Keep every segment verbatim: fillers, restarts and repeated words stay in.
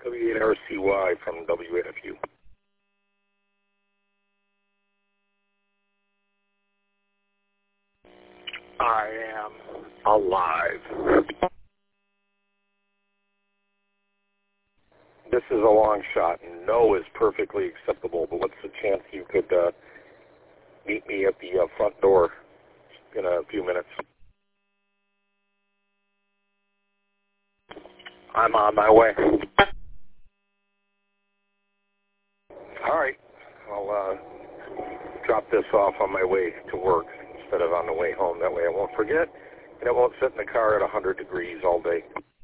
W eight R C Y from W eight F U. I am alive. This is a long shot, and no is perfectly acceptable, but what's the chance you could uh, meet me at the uh, front door in a few minutes? I'm on my way. All right. I'll uh, drop this off on my way to work instead of on the way home. That way I won't forget, and I won't sit in the car at one hundred degrees all day.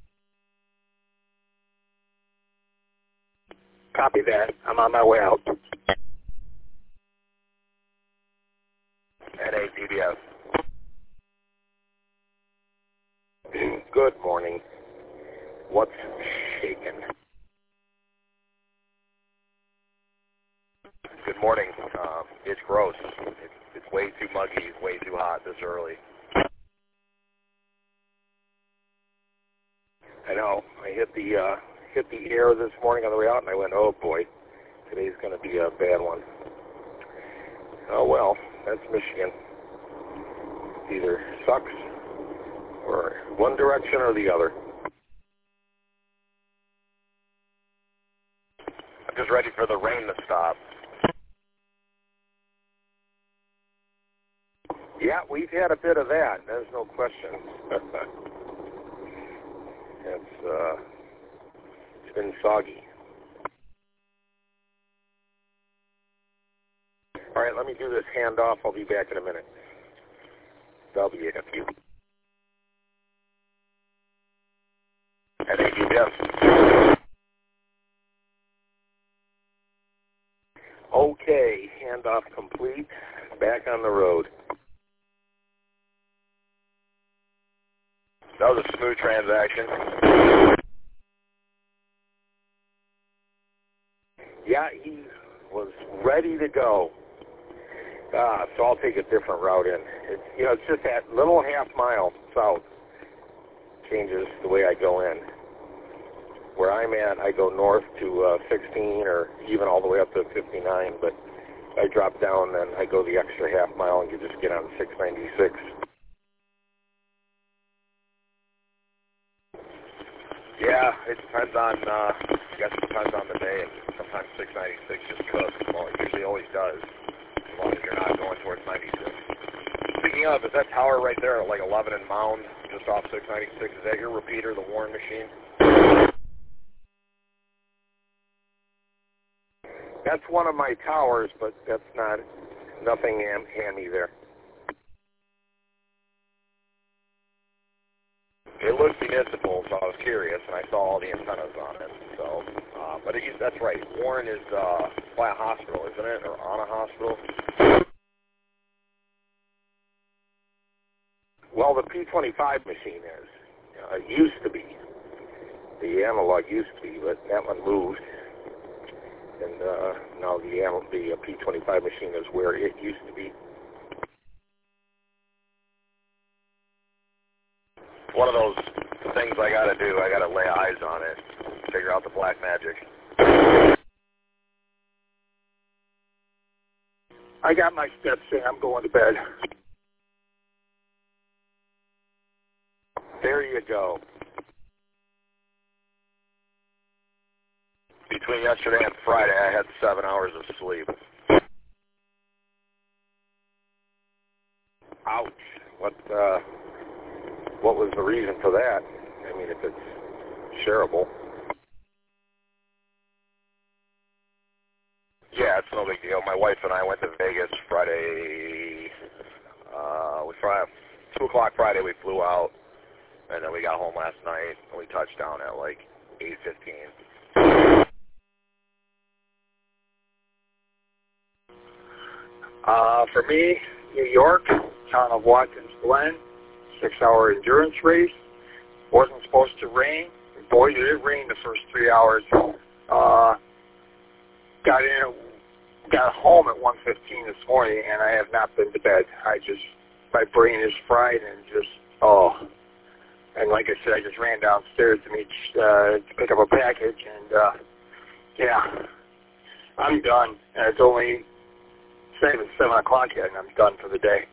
Copy that. I'm on my way out. N A D B S. Good morning. What's shaking? Good morning. Uh, it's gross. It's, it's way too muggy. It's way too hot this early. I know. I hit the uh, hit the air this morning on the way out, and I went, "Oh boy, today's going to be a bad one." Oh well, that's Michigan. Either sucks, or one direction or the other. I'm just ready for the rain to stop. Yeah, we've had a bit of that. There's no question. it's uh, it's been soggy. All right, let me do this handoff. I'll be back in a minute. W F U. N A D B S. Okay, handoff complete. Back on the road. That was a smooth transaction. Yeah, he was ready to go. Ah, so I'll take a different route in. It's, you know, it's just that little half mile south changes the way I go in. Where I'm at, I go north to uh, sixteen or even all the way up to fifty-nine, but I drop down and I go the extra half mile and you just get on six ninety-six. Yeah, it depends on, uh, I guess it depends on the day, and sometimes six ninety-six just cooks. Well, it usually always does, as long as you're not going towards ninety-six. Speaking of, is that tower right there at like eleven and Mound, just off six ninety-six, is that your repeater, the Warren machine? That's one of my towers, but that's not, nothing ham- hammy there. It looked municipal, so I was curious, and I saw all the antennas on it. So, uh, but it, that's right. Warren is uh, by a hospital, isn't it, or on a hospital? Well, the P twenty-five machine is. Uh, it used to be. The analog used to be, but that one moved, and uh, now the the uh, P twenty-five machine is where it used to be. One of those things I got to do. I got to lay eyes on it, figure out the black magic. I got my steps in. I'm going to bed. There you go. Between yesterday and Friday, I had seven hours of sleep. Ouch. What, uh, what was the reason for that? I mean, if it's shareable. Yeah, it's no big deal. My wife and I went to Vegas Friday. Uh, we fly two o'clock Friday. We flew out, and then we got home last night, and we touched down at like eight fifteen. Uh, for me, New York, town of Watkins Glen, six-hour endurance race. Wasn't supposed to rain. Boy, did it rain the first three hours. Uh, got in, got home at one fifteen this morning, and I have not been to bed. I just, my brain is fried and just, oh, And like I said, I just ran downstairs to meet uh, to pick up a package, and uh, yeah, I'm done. And it's only seven seven o'clock yet, and I'm done for the day.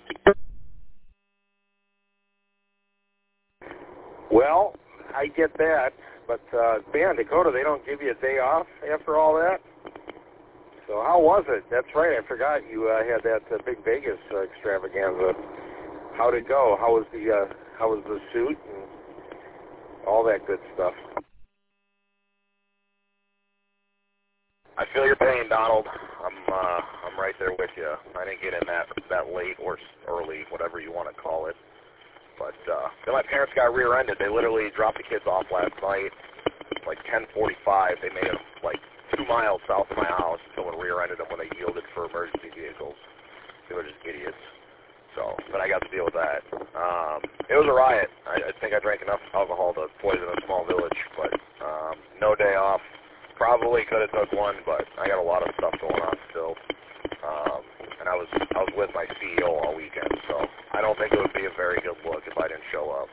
Well, I get that, but uh, man, Dakota, they don't give you a day off after all that. So how was it? That's right, I forgot you uh, had that uh, big Vegas uh, extravaganza. How'd it go? How was the uh, how was the suit and all that good stuff? I feel your pain, Donald. I'm uh, I'm right there with you. I didn't get in that that late or early, whatever you want to call it. But uh, then my parents got rear-ended. They literally dropped the kids off last night, like ten forty-five. They made them like two miles south of my house. Someone rear-ended them when they yielded for emergency vehicles. They were just idiots. So, but I got to deal with that. Um, it was a riot. I, I think I drank enough alcohol to poison a small village. But um, no day off. Probably could have took one, but I got a lot of stuff going on still. Um, and I was I was with my C E O all weekend, so I don't think it would be a very good look if I didn't show up.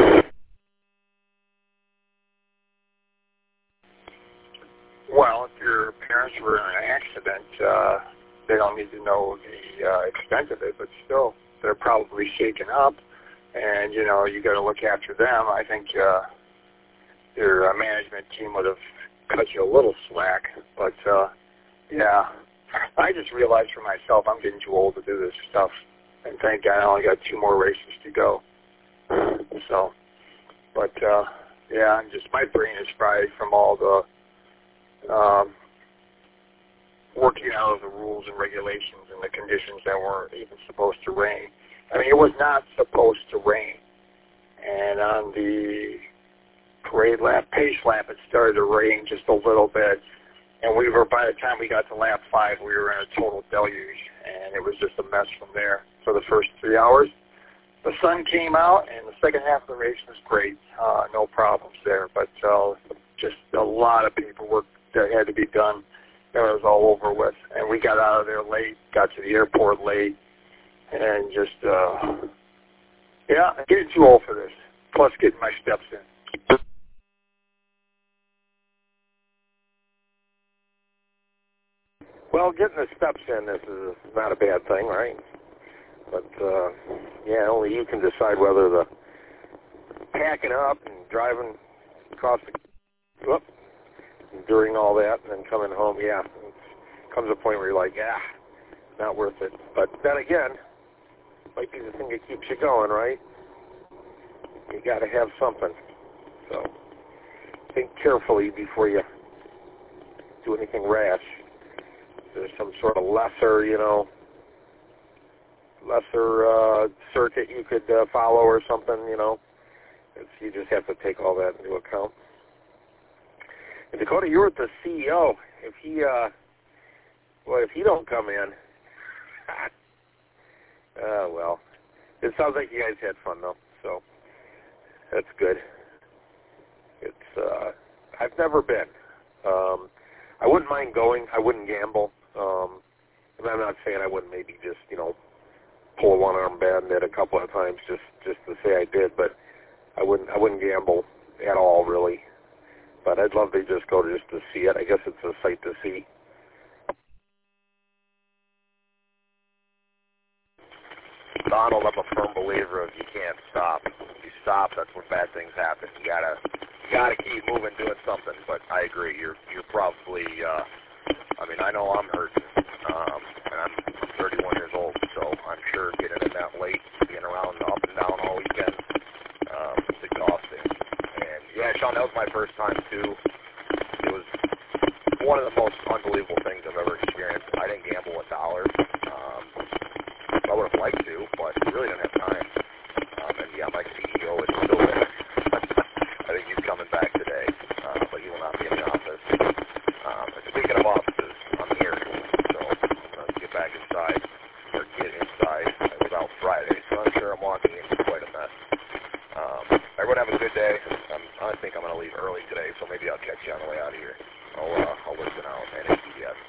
Well, if your parents were in an accident, uh, they don't need to know the uh, extent of it, but still, they're probably shaken up, and, you know, you got to look after them. I think uh, your uh, management team would have cut you a little slack, but, uh, yeah, I just realized for myself I'm getting too old to do this stuff, and thank God I only got two more races to go. So, but, uh, yeah, I'm just, my brain is fried from all the Um, working out of the rules and regulations and the conditions that weren't even supposed to rain. I mean, it was not supposed to rain. And on the parade lap, pace lap, it started to rain just a little bit. And we were, by the time we got to lap five, we were in a total deluge. And it was just a mess from there for the first three hours. The sun came out, and the second half of the race was great. Uh, no problems there. But uh, just a lot of paperwork that had to be done. That was all over with. And we got out of there late, got to the airport late, and just, uh, yeah, I'm getting too old for this, plus getting my steps in. Well, getting the steps in, this is not a bad thing, right? But, uh, yeah, only you can decide whether the packing up and driving across the, whoop, during all that and then coming home, yeah, it comes a point where you're like, yeah, not worth it. But then again, might be the thing that keeps you going, right? You got to have something. So think carefully before you do anything rash. There's some sort of lesser, you know, lesser uh, circuit you could uh, follow or something, you know. It's, you just have to take all that into account. And Dakota, you're with the C E O. If he, uh, well, if he don't come in, uh, well, it sounds like you guys had fun though, so that's good. It's, uh, I've never been. Um, I wouldn't mind going. I wouldn't gamble. Um, and I'm not saying I wouldn't maybe just, you know, pull a one-arm bandit a couple of times just, just to say I did, but I wouldn't, I wouldn't gamble at all, really. But I'd love to just go to just to see it. I guess it's a sight to see. Donald, I'm a firm believer of you can't stop. If you stop, that's when bad things happen. You gotta, you gotta keep moving, doing something. But I agree. You're, you're probably. Uh, I mean, I know I'm hurting, um, and I'm, I'm thirty-one years old, so I'm sure getting in that late, being around up and down all weekend, um, it's exhausting. And yeah, Sean, that was my first time too. It was one of the most unbelievable things I've ever experienced. I didn't gamble a dollar. Um, I would have liked to, but I really didn't have time. Um, and yeah, my C E O is still there. I think he's coming back today, uh, but he will not be in the office. Um, and speaking of offices, I'm here, so uh, get back inside, or get inside. I was out Friday, so I'm sure I'm walking into quite a mess. Um, everyone have a good day. Um, I think I'm going to leave early today, so maybe I'll catch you on the way out of here. I'll, uh, I'll listen out at A C B S.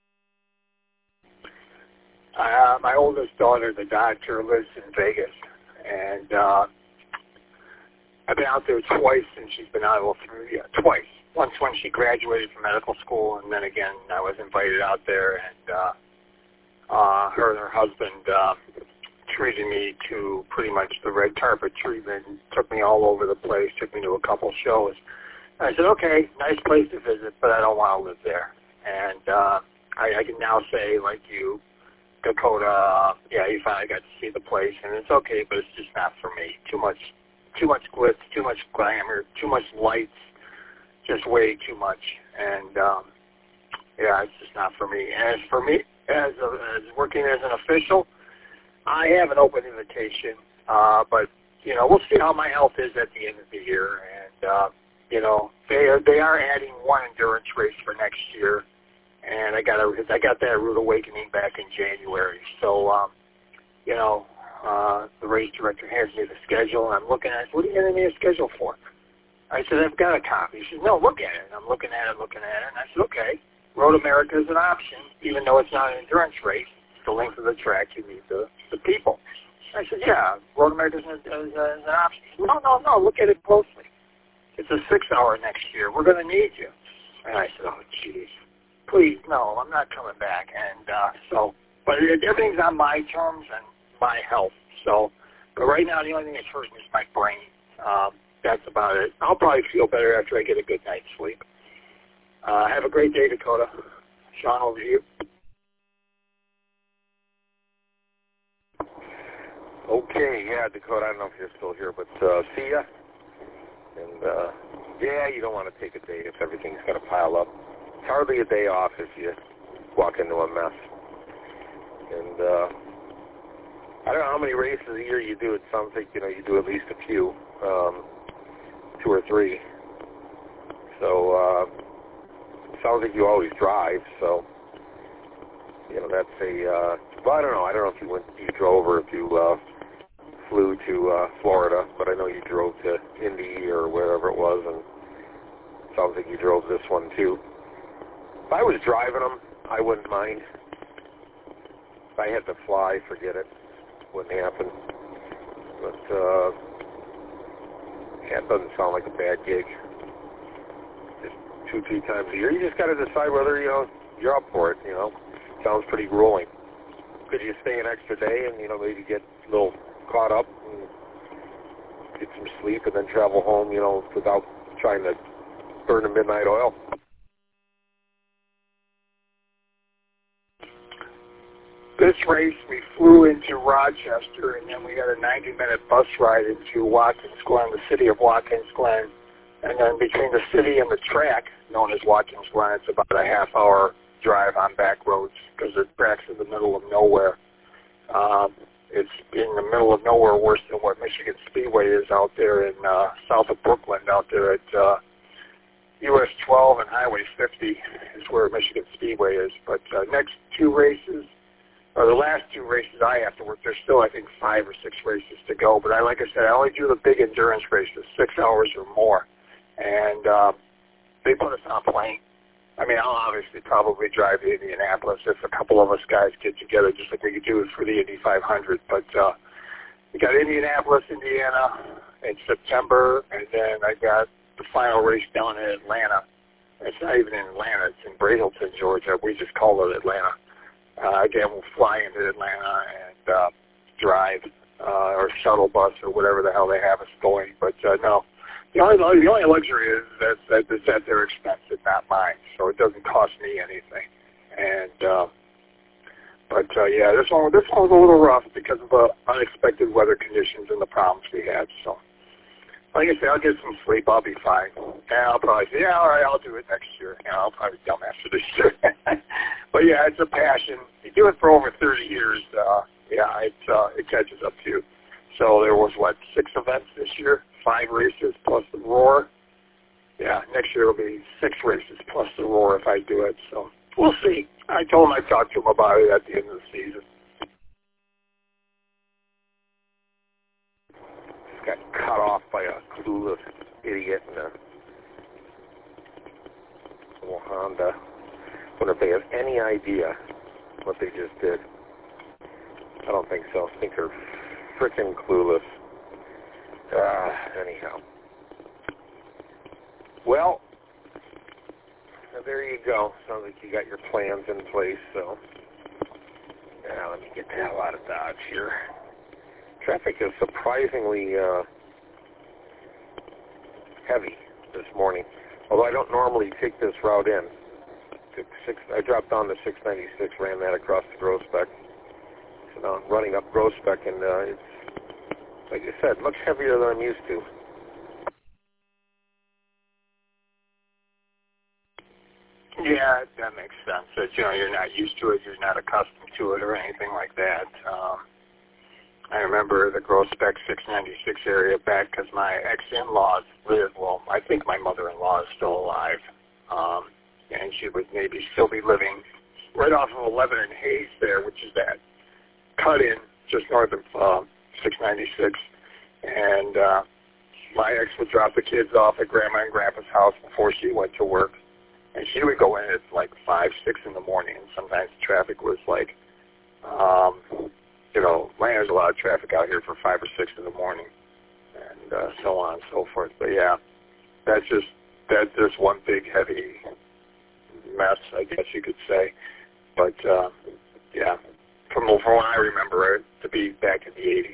Uh, my oldest daughter, the doctor, lives in Vegas, and uh, I've been out there twice since she's been out. Well, three, yeah, twice. Once when she graduated from medical school, and then again I was invited out there, and uh, uh, her and her husband uh, treated me to pretty much the red carpet treatment. Took me all over the place. Took me to a couple shows. And I said, okay, nice place to visit, but I don't want to live there. And uh, I, I can now say, like you, Dakota, uh, yeah, you finally got to see the place, and it's okay, but it's just not for me. Too much, too much glitz, too much glamour, too much lights. Just way too much, and um, yeah, it's just not for me. As for me, as, a, as working as an official, I have an open invitation, uh, but you know, we'll see how my health is at the end of the year, and uh, you know, they are they are adding one endurance race for next year, and I got a I got that Rude Awakening back in January, so um, you know, uh, the race director hands me the schedule, and I'm looking at, what are you handing me a schedule for? I said, I've got a copy. He said, no, look at it. And I'm looking at it, looking at it. And I said, okay, Road America is an option, even though it's not an endurance race. It's the length of the track. You need the, the people. I said, yeah, Road America is an, is, is an option. He said, no, no, no, look at it closely. It's a six-hour next year. We're going to need you. And I said, oh, geez, please, no, I'm not coming back. And uh, so, but it, everything's on my terms and my health. So, but right now, the only thing that's hurting is my brain. Um, That's about it. I'll probably feel better after I get a good night's sleep. Uh, have a great day, Dakota. Sean, over to you. Okay, yeah, Dakota, I don't know if you're still here, but uh, see ya. And, uh, yeah, you don't want to take a day if everything's going to pile up. It's hardly a day off if you walk into a mess. And uh, I don't know how many races a year you do. It sounds like, you know, you do at least a few. Um, two or three. So, uh, sounds like you always drive, so, you know, that's a, uh, well, I don't know. I don't know if you went, you drove or if you, uh, flew to, uh, Florida, but I know you drove to Indy or wherever it was, and it sounds like you drove this one, too. If I was driving them, I wouldn't mind. If I had to fly, forget it. Wouldn't happen. But, uh, yeah, it doesn't sound like a bad gig. Just two, three times a year. You just got to decide whether, you know, you're up for it, you know. Sounds pretty grueling. Could you stay an extra day and, you know, maybe get a little caught up and get some sleep and then travel home, you know, without trying to burn the midnight oil? This race, we flew into Rochester, and then we got a ninety-minute bus ride into Watkins Glen, the city of Watkins Glen. And then between the city and the track, known as Watkins Glen, it's about a half-hour drive on back roads because the track's in the middle of nowhere. Um, it's in the middle of nowhere, worse than what Michigan Speedway is out there in uh, south of Brooklyn, out there at uh, U S twelve and Highway fifty is where Michigan Speedway is. But uh, next two races, or the last two races I have to work, there's still, I think, five or six races to go. But I, like I said, I only do the big endurance races, six hours or more. And uh, they put us on a plane. I mean, I'll obviously probably drive to Indianapolis if a couple of us guys get together, just like we could do for the Indy five hundred. But uh, we got Indianapolis, Indiana in September, and then I got the final race down in Atlanta. It's not even in Atlanta. It's in Brazelton, Georgia. We just call it Atlanta. Uh, again, we'll fly into Atlanta and uh, drive uh, or shuttle bus or whatever the hell they have us going. But uh, no, the only the only luxury is that, that it's at their expense and not mine, so it doesn't cost me anything. And uh, but uh, yeah, this one this one was a little rough because of the unexpected weather conditions and the problems we had. So, like I said, I'll get some sleep. I'll be fine. And I'll probably say, yeah, all right, I'll do it next year. You know, I'll probably be dumb after this year. But yeah, it's a passion. You do it for over thirty years. Uh, yeah, it uh, it catches up to you. So there was what six events this year, five races plus the Roar. Yeah, next year will be six races plus the Roar if I do it. So we'll see. I told him I'd talk to him about it at the end of the season. Got cut off by a clueless idiot in a little Honda. Wonder if they have any idea what they just did. I don't think so. I think they're frickin' clueless. Uh, anyhow. Well, there you go. Sounds like you got your plans in place, so now let me get the hell out of Dodge here. Traffic is surprisingly uh, heavy this morning, although I don't normally take this route in. Took six, I dropped down to six ninety-six, ran that across the Groesbeck. So now I'm running up Groesbeck, and uh, it's, like I said, much heavier than I'm used to. Yeah, that makes sense. That, you know, you're not used to it, you're not accustomed to it or anything like that. Um, I remember the Groesbeck six ninety-six area back because my ex-in-laws live, well, I think my mother-in-law is still alive. Um, and she would maybe still be living right off of eleven and Hayes there, which is that cut-in just north of uh, six ninety-six. And uh, my ex would drop the kids off at Grandma and Grandpa's house before she went to work. And she would go in at like five, six in the morning, and sometimes the traffic was like, um, you know, man, there's a lot of traffic out here for five or six in the morning, and uh, so on and so forth. But yeah, that's just that's just one big heavy mess, I guess you could say. But uh, yeah, from from what I remember it to be back in the eighties.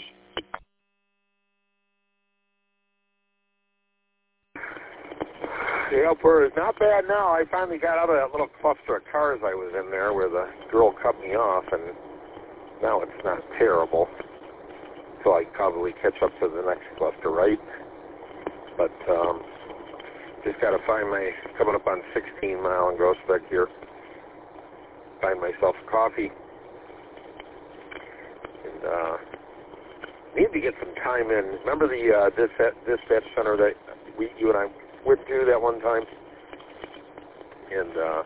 Yep, we're not bad now. I finally got out of that little cluster of cars I was in there where the girl cut me off, and now it's not terrible. So I probably catch up to the next cluster, right? But um, just got to find my, coming up on sixteen mile in Groesbeck here, find myself a coffee. And uh, need to get some time in. Remember the uh, dispatch, dispatch center that we, you and I went to that one time? And uh,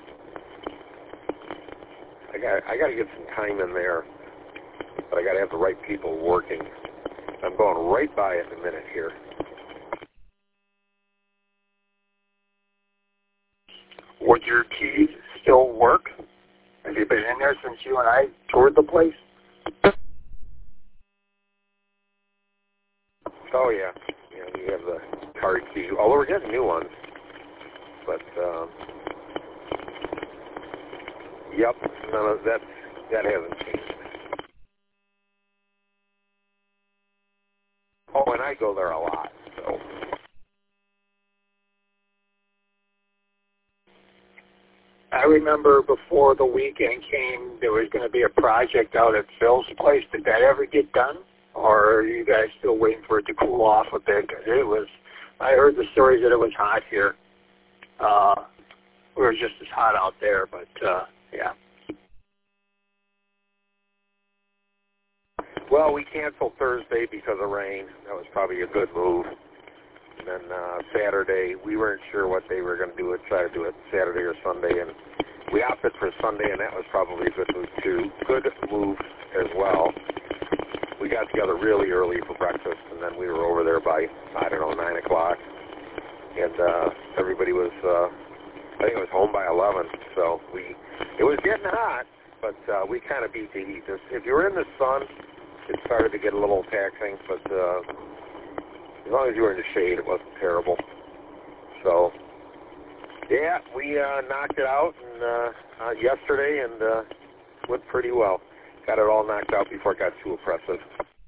I got I got to get some time in there, but I got to have the right people working. I'm going right by it in a minute here. Would your keys still work? Have you been in there since you and I toured the place? Oh yeah, yeah. We have the card key. Although we're getting new ones, but um, yep, none of that that hasn't changed. Oh, and I go there a lot, so. I remember before the weekend came, there was going to be a project out at Phil's place. Did that ever get done? Or are you guys still waiting for it to cool off a bit? Because it was, I heard the stories that it was hot here. Uh, we were just as hot out there, but uh, yeah. Well, we canceled Thursday because of rain. That was probably a good move. And then uh, Saturday, we weren't sure what they were going to do. It try to do it Saturday or Sunday, and we opted for Sunday, and that was probably a good move too. Good move as well. We got together really early for breakfast, and then we were over there by, I don't know, nine o'clock. And uh, everybody was, uh, I think it was home by eleven. So we, it was getting hot, but uh, we kind of beat the heat. If you were in the sun, it started to get a little taxing, but uh, as long as you were in the shade, it wasn't terrible. So, yeah, we uh, knocked it out and, uh, uh, yesterday, and uh, went pretty well. Got it all knocked out before it got too oppressive.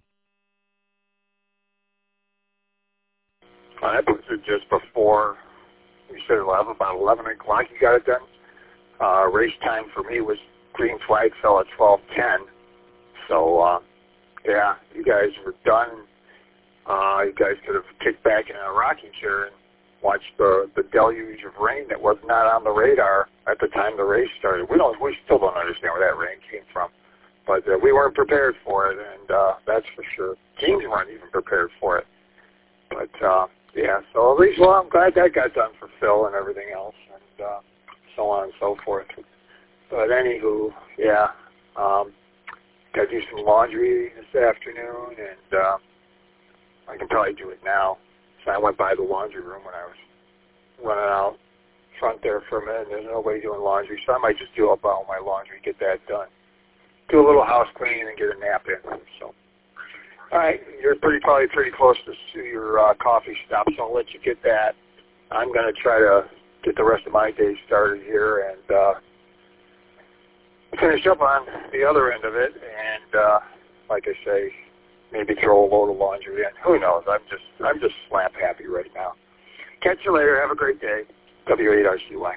I was just before, you said eleven, about eleven o'clock you got it done. Uh, race time for me was green flag fell at twelve ten. So, uh, yeah, you guys were done. Uh, you guys could have kicked back in a rocking chair and watched the, the deluge of rain that was not on the radar at the time the race started. We don't, we still don't understand where that rain came from. But uh, we weren't prepared for it, and uh, that's for sure. Teams weren't even prepared for it. But, uh, yeah, so at least, well, I'm glad that got done for Phil and everything else, and uh, so on and so forth. But anywho, yeah, um, got to do some laundry this afternoon, and uh, I can probably do it now. So I went by the laundry room when I was running out front there for a minute, and there's nobody doing laundry, so I might just do up all my laundry, get that done. Do a little house cleaning and get a nap in. So, All right, you're pretty probably pretty close to, to your uh, coffee stop, so I'll let you get that. I'm going to try to get the rest of my day started here and uh, finish up on the other end of it. And uh, like I say, maybe throw a load of laundry in. Who knows? I'm just I'm just slap happy right now. Catch you later. Have a great day. W eight R C Y.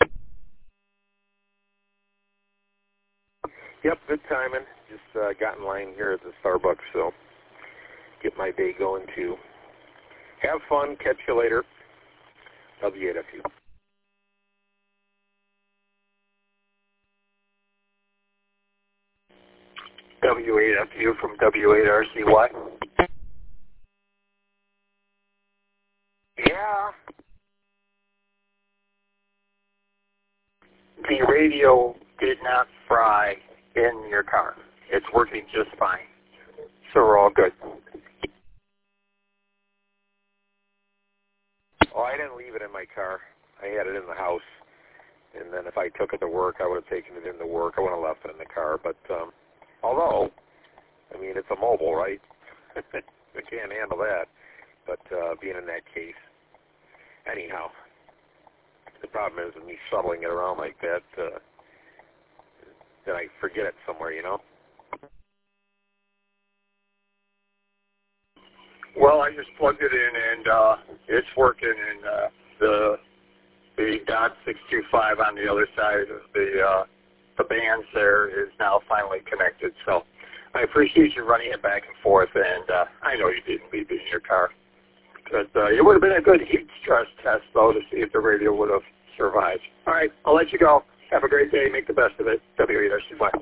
Yep, good timing. Just uh, got in line here at the Starbucks, so get my day going too. Have fun. Catch you later. W eight F U. W eight F U from W eight R C Y. Yeah. The radio did not fry in your car. It's working just fine. So we're all good. Oh, I didn't leave it in my car. I had it in the house. And then if I took it to work, I would have taken it into work. I wouldn't have left it in the car. But, um, although, I mean, it's a mobile, right? I can't handle that. But uh, being in that case. Anyhow, the problem is with me shuttling it around like that, uh, that I forget it somewhere, you know? Well, I just plugged it in, and uh, it's working, and uh, the the dot six two five on the other side of the uh, the bands there is now finally connected. So I appreciate you running it back and forth, and uh, I know you didn't leave it in your car. But uh, it would have been a good heat stress test, though, to see if the radio would have survived. All right, I'll let you go. Have a great day. Make the best of it. W eight R C Y.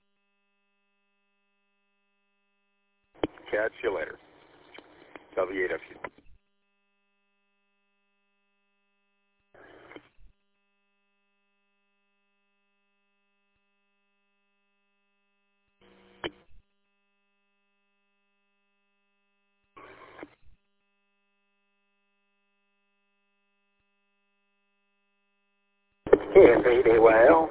Catch you later. W eight F U. Yes, very well.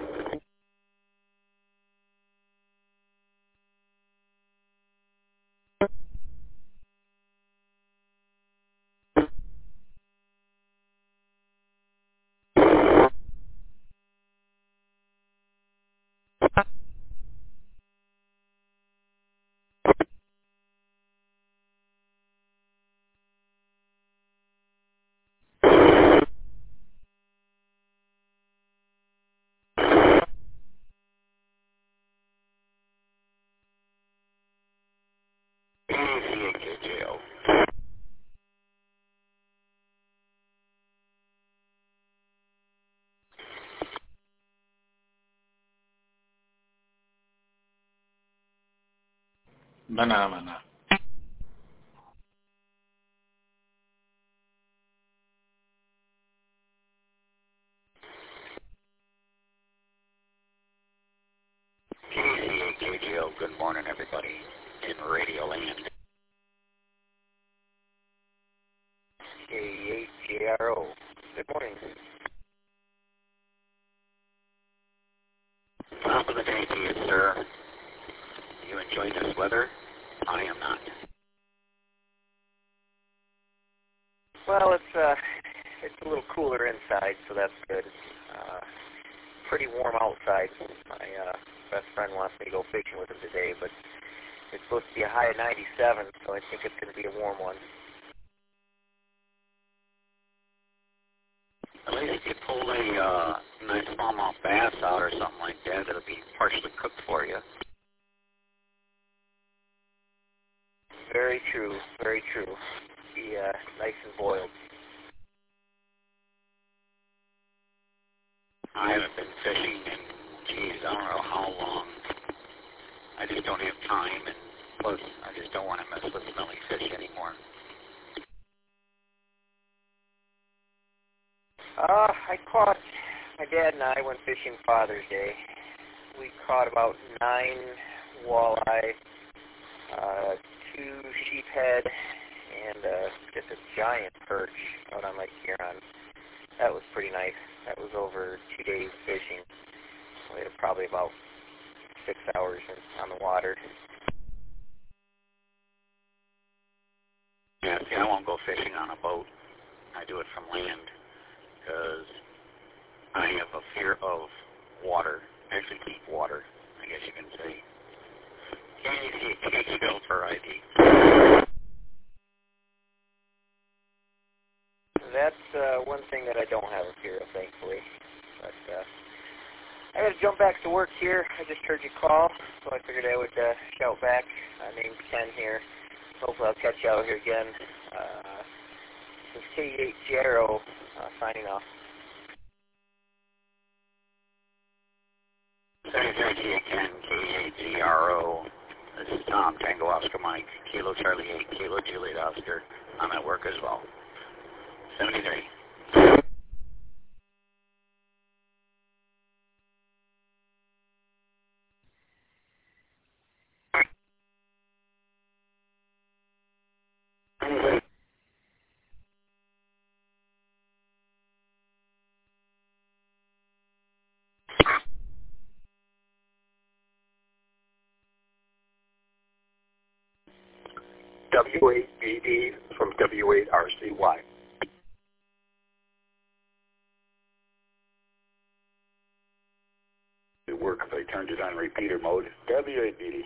Banana. K C A K J O, good morning, everybody in Radio Land. K eight J R O, good morning. Top of the day to you, sir. You enjoying this weather? I am not. Well, it's uh, it's a little cooler inside, so that's good. Uh, pretty warm outside. My uh, best friend wants me to go fishing with him today, but it's supposed to be a high of ninety-seven, so I think it's going to be a warm one. At least if you pull a uh, nice smallmouth bass out or something like that, it'll be partially cooked for you. Very true, very true. Be uh, nice and boiled. I haven't been fishing in, geez, I don't know how long. I just don't have time, and plus, I just don't want to mess with smelly fish anymore. Uh, I caught, my dad and I went fishing Father's Day. We caught about nine walleye, uh, two sheephead, and uh, just a giant perch out on Lake Huron. That was pretty nice. That was over two days fishing. We had probably about six hours in, on the water. Yeah, see, I won't go fishing on a boat. I do it from land because I have a fear of water, actually deep water, I guess you can say. Can you see K Shelter I D? That's uh, one thing that I don't have a fear of, thankfully. But uh, I got to jump back to work here. I just heard you call, so I figured I would uh, shout back. My name's Ken here. Hopefully I'll catch you out here again. Uh, this is K eight G R O uh, signing off. seventy-three Ken, K eight G R O. This is Tom, Tango Oscar Mike, Kilo Charlie eight, Kilo Juliet Oscar. I'm at work as well. seventy-three. W eight B D from W eight R C Y. It work if I turned it on repeater mode. W eight B D.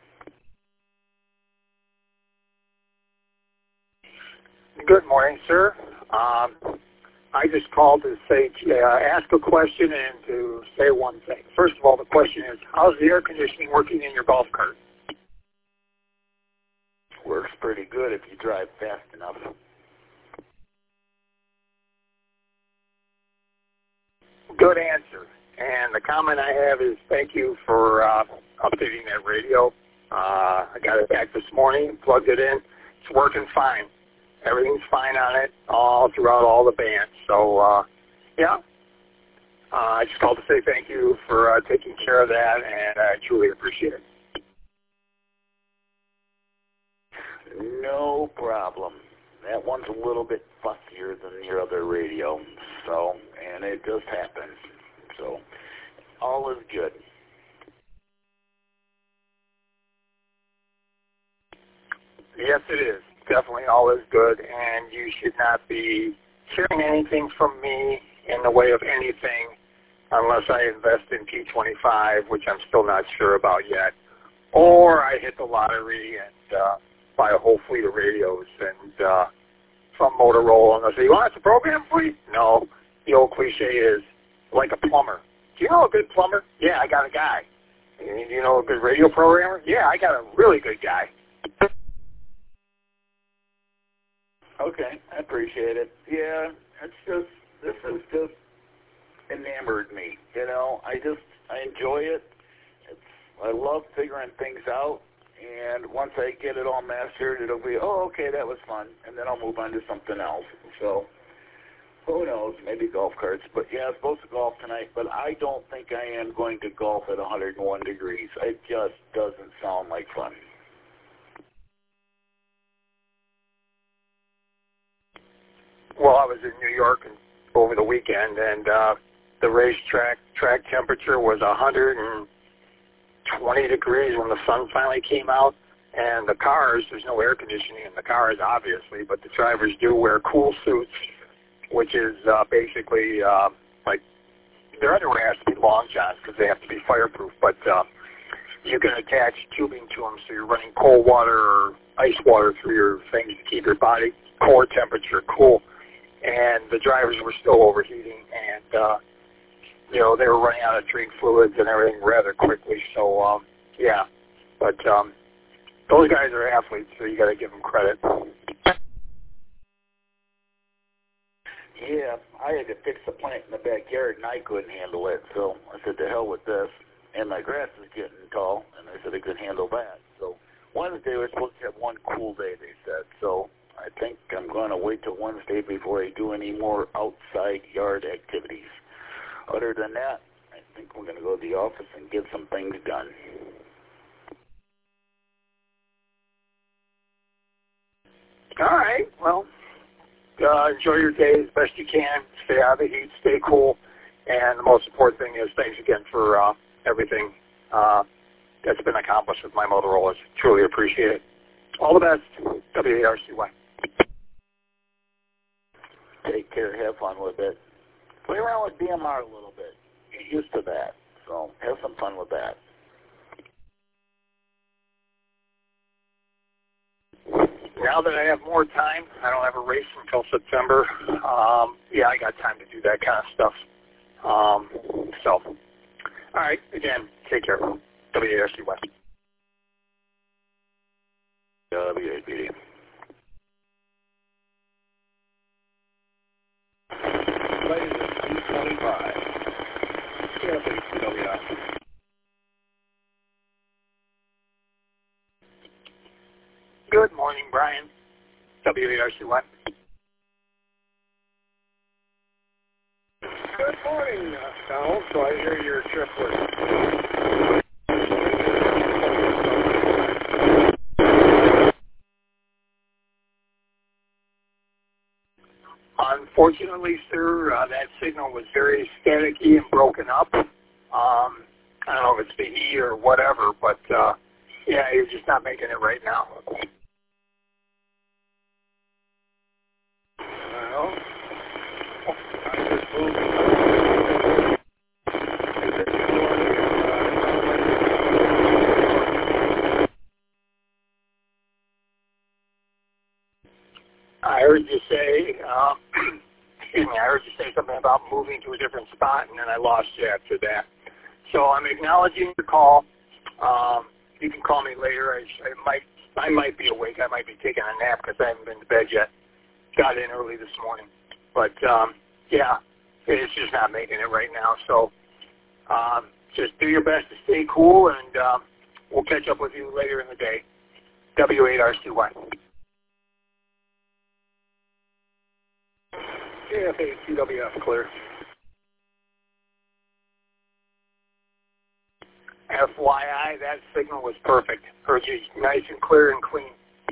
Good morning, sir. Um, I just called to say, uh, ask a question and to say one thing. First of all, the question is, how's the air conditioning working in your golf cart? Works pretty good if you drive fast enough. Good answer. And the comment I have is thank you for uh, updating that radio. Uh, I got it back this morning, plugged it in. It's working fine. Everything's fine on it all throughout all the bands. So, uh, yeah, uh, I just called to say thank you for uh, taking care of that, and I truly appreciate it. No problem. That one's a little bit fussier than your other radio, so, and it just happens. So, all is good. Yes, it is. Definitely all is good, and you should not be hearing anything from me in the way of anything unless I invest in P twenty-five, which I'm still not sure about yet, or I hit the lottery and uh, buy a whole fleet of radios and uh, from Motorola, and they'll say, you want us to program for you? No. The old cliche is, like a plumber. Do you know a good plumber? Yeah, I got a guy. Do you know a good radio programmer? Yeah, I got a really good guy. Okay, I appreciate it. Yeah, it's just, this has just enamored me, you know. I just, I enjoy it. It's, I love figuring things out, and once I get it all mastered, it'll be, oh, okay, that was fun, and then I'll move on to something else. So, who knows, maybe golf carts. But, yeah, I'm supposed to golf tonight, but I don't think I am going to golf at one hundred one degrees. It just doesn't sound like fun. Well, I was in New York and, over the weekend, and uh, the racetrack track temperature was one hundred twenty degrees when the sun finally came out. And the cars, there's no air conditioning in the cars, obviously, but the drivers do wear cool suits, which is uh, basically uh, like their underwear has to be long johns because they have to be fireproof. But uh, you can attach tubing to them so you're running cold water or ice water through your things to keep your body core temperature cool. And the drivers were still overheating, and, uh, you know, they were running out of drink fluids and everything rather quickly. So, um, yeah. But um, those guys are athletes, so you got to give them credit. Yeah, I had to fix the plant in the backyard, and I couldn't handle it. So I said, to hell with this. And my grass is getting tall, and I said I could handle that. So Wednesday we're supposed to have one cool day, they said. So I think I'm going to wait till Wednesday before I do any more outside yard activities. Other than that, I think we're going to go to the office and get some things done. All right. Well, uh, enjoy your day as best you can. Stay out of the heat. Stay cool. And the most important thing is thanks again for uh, everything uh, that's been accomplished with my Motorola's. Truly appreciate it. All the best. W A R C Y. take care, have fun with it. Play around with D M R a little bit. Get used to that. So have some fun with that. Now that I have more time, I don't have a race until September. Um, yeah, I got time to do that kind of stuff. Um, so, all right, again, take care. W A R C West. W A P D. Ladies, it's two twenty-five. K F H C W F. Good morning, Brian. W A R C West. Good morning, uh, Donald. So I hear your trip was... Unfortunately, sir, uh, that signal was very staticky and broken up. Um, I don't know if it's the E or whatever, but uh, yeah, you're just not making it right now. Well, I just moved. I heard you say, uh, excuse me, I heard you say something about moving to a different spot, and then I lost you after that. So I'm acknowledging the call. Um, you can call me later. I, I might, I might be awake. I might be taking a nap because I haven't been to bed yet. Got in early this morning, but um, yeah, it's just not making it right now. So um, just do your best to stay cool, and uh, we'll catch up with you later in the day. W eight R C Y. K F H C W F clear. F Y I, that signal was perfect. Heard you nice and clear and clean.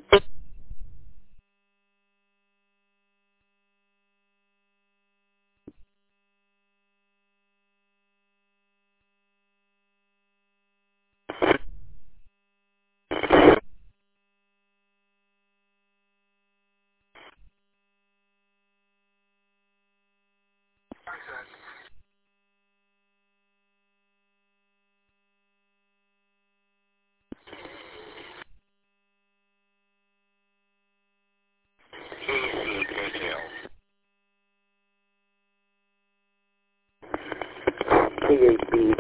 P H B.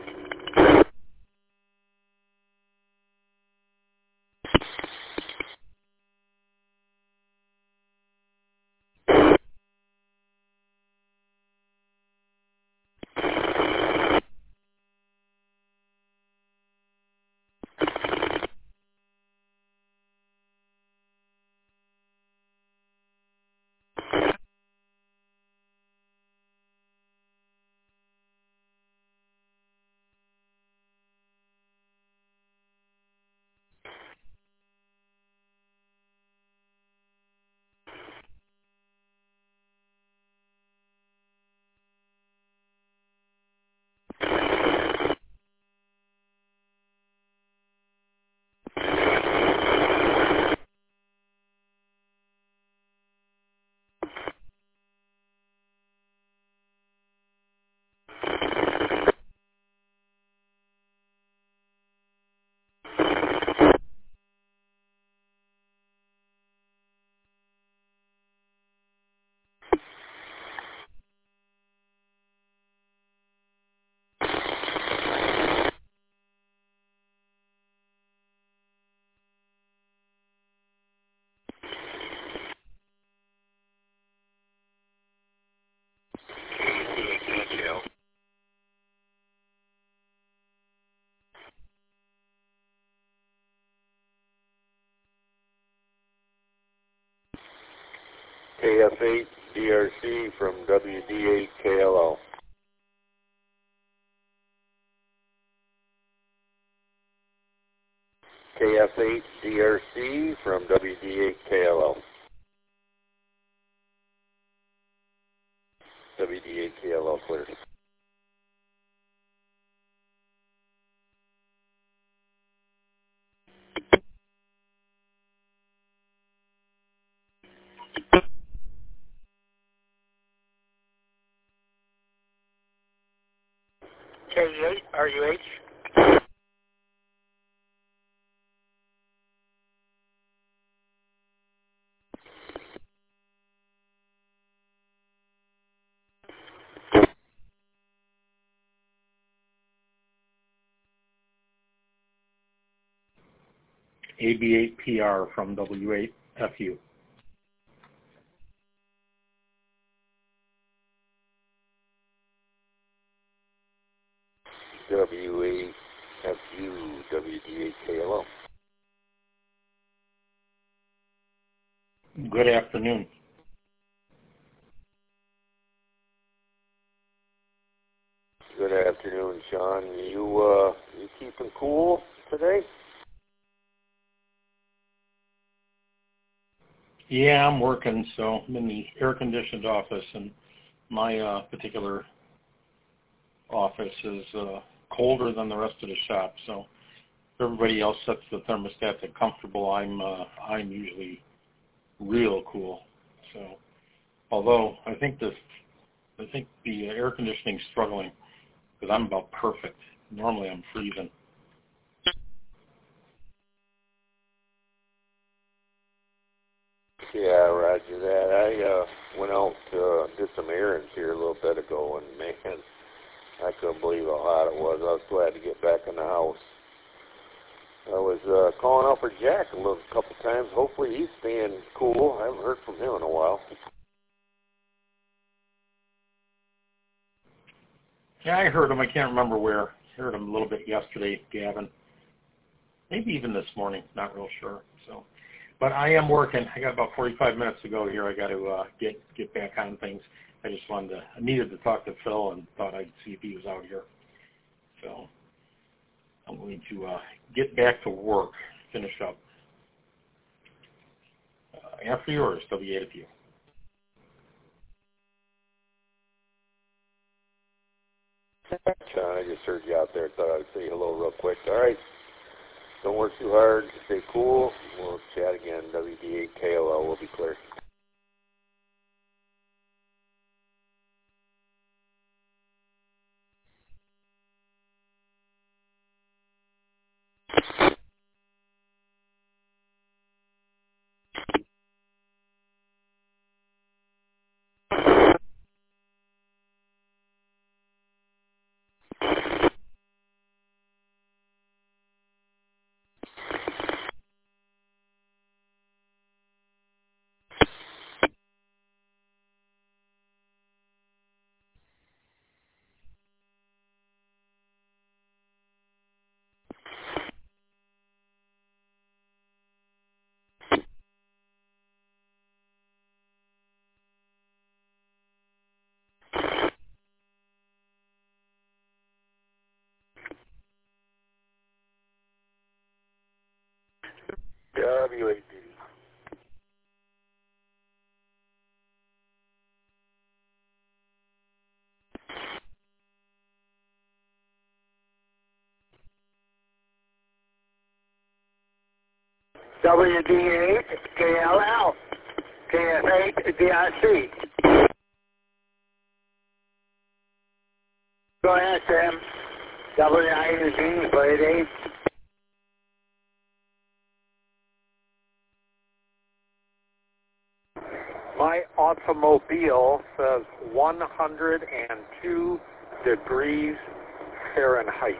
K F eight D R C from W D eight K L O. K F eight D R C from W D eight K L O. W D eight K L O clear. K eight R U H. A B eight P R from W eight F U. W eight F U, W D eight K L O. Good afternoon. Good afternoon, Sean. You uh, you keeping cool today? Yeah, I'm working, so I'm in the air-conditioned office, and my uh, particular office is uh, colder than the rest of the shop. So if everybody else sets the thermostat to comfortable, I'm uh, I'm usually real cool. So although I think this, I think the air conditioning's struggling because I'm about perfect. Normally I'm freezing. Yeah, roger that. I uh, went out to uh, did some errands here a little bit ago, and man, I couldn't believe how hot it was. I was glad to get back in the house. I was uh, calling out for Jack a little couple times. Hopefully he's staying cool. I haven't heard from him in a while. Yeah, I heard him. I can't remember where. I heard him a little bit yesterday, Gavin. Maybe even this morning. Not real sure. So, but I am working. I got about forty-five minutes to go here. I got to uh, get get back on things. I just wanted to, I needed to talk to Phil and thought I'd see if he was out here. So I'm going to uh, get back to work, finish up. Uh, after yours, W eight of you. Sean, I just heard you out there. Thought I'd say hello real quick. All right. Don't work too hard. Stay cool. We'll chat again. W D eight K L O will be clear. W eight D. W D eight K L L. K F eight D I C. Go ahead, Sam. W I Eugene, Blade eight. My automobile says one hundred two degrees Fahrenheit.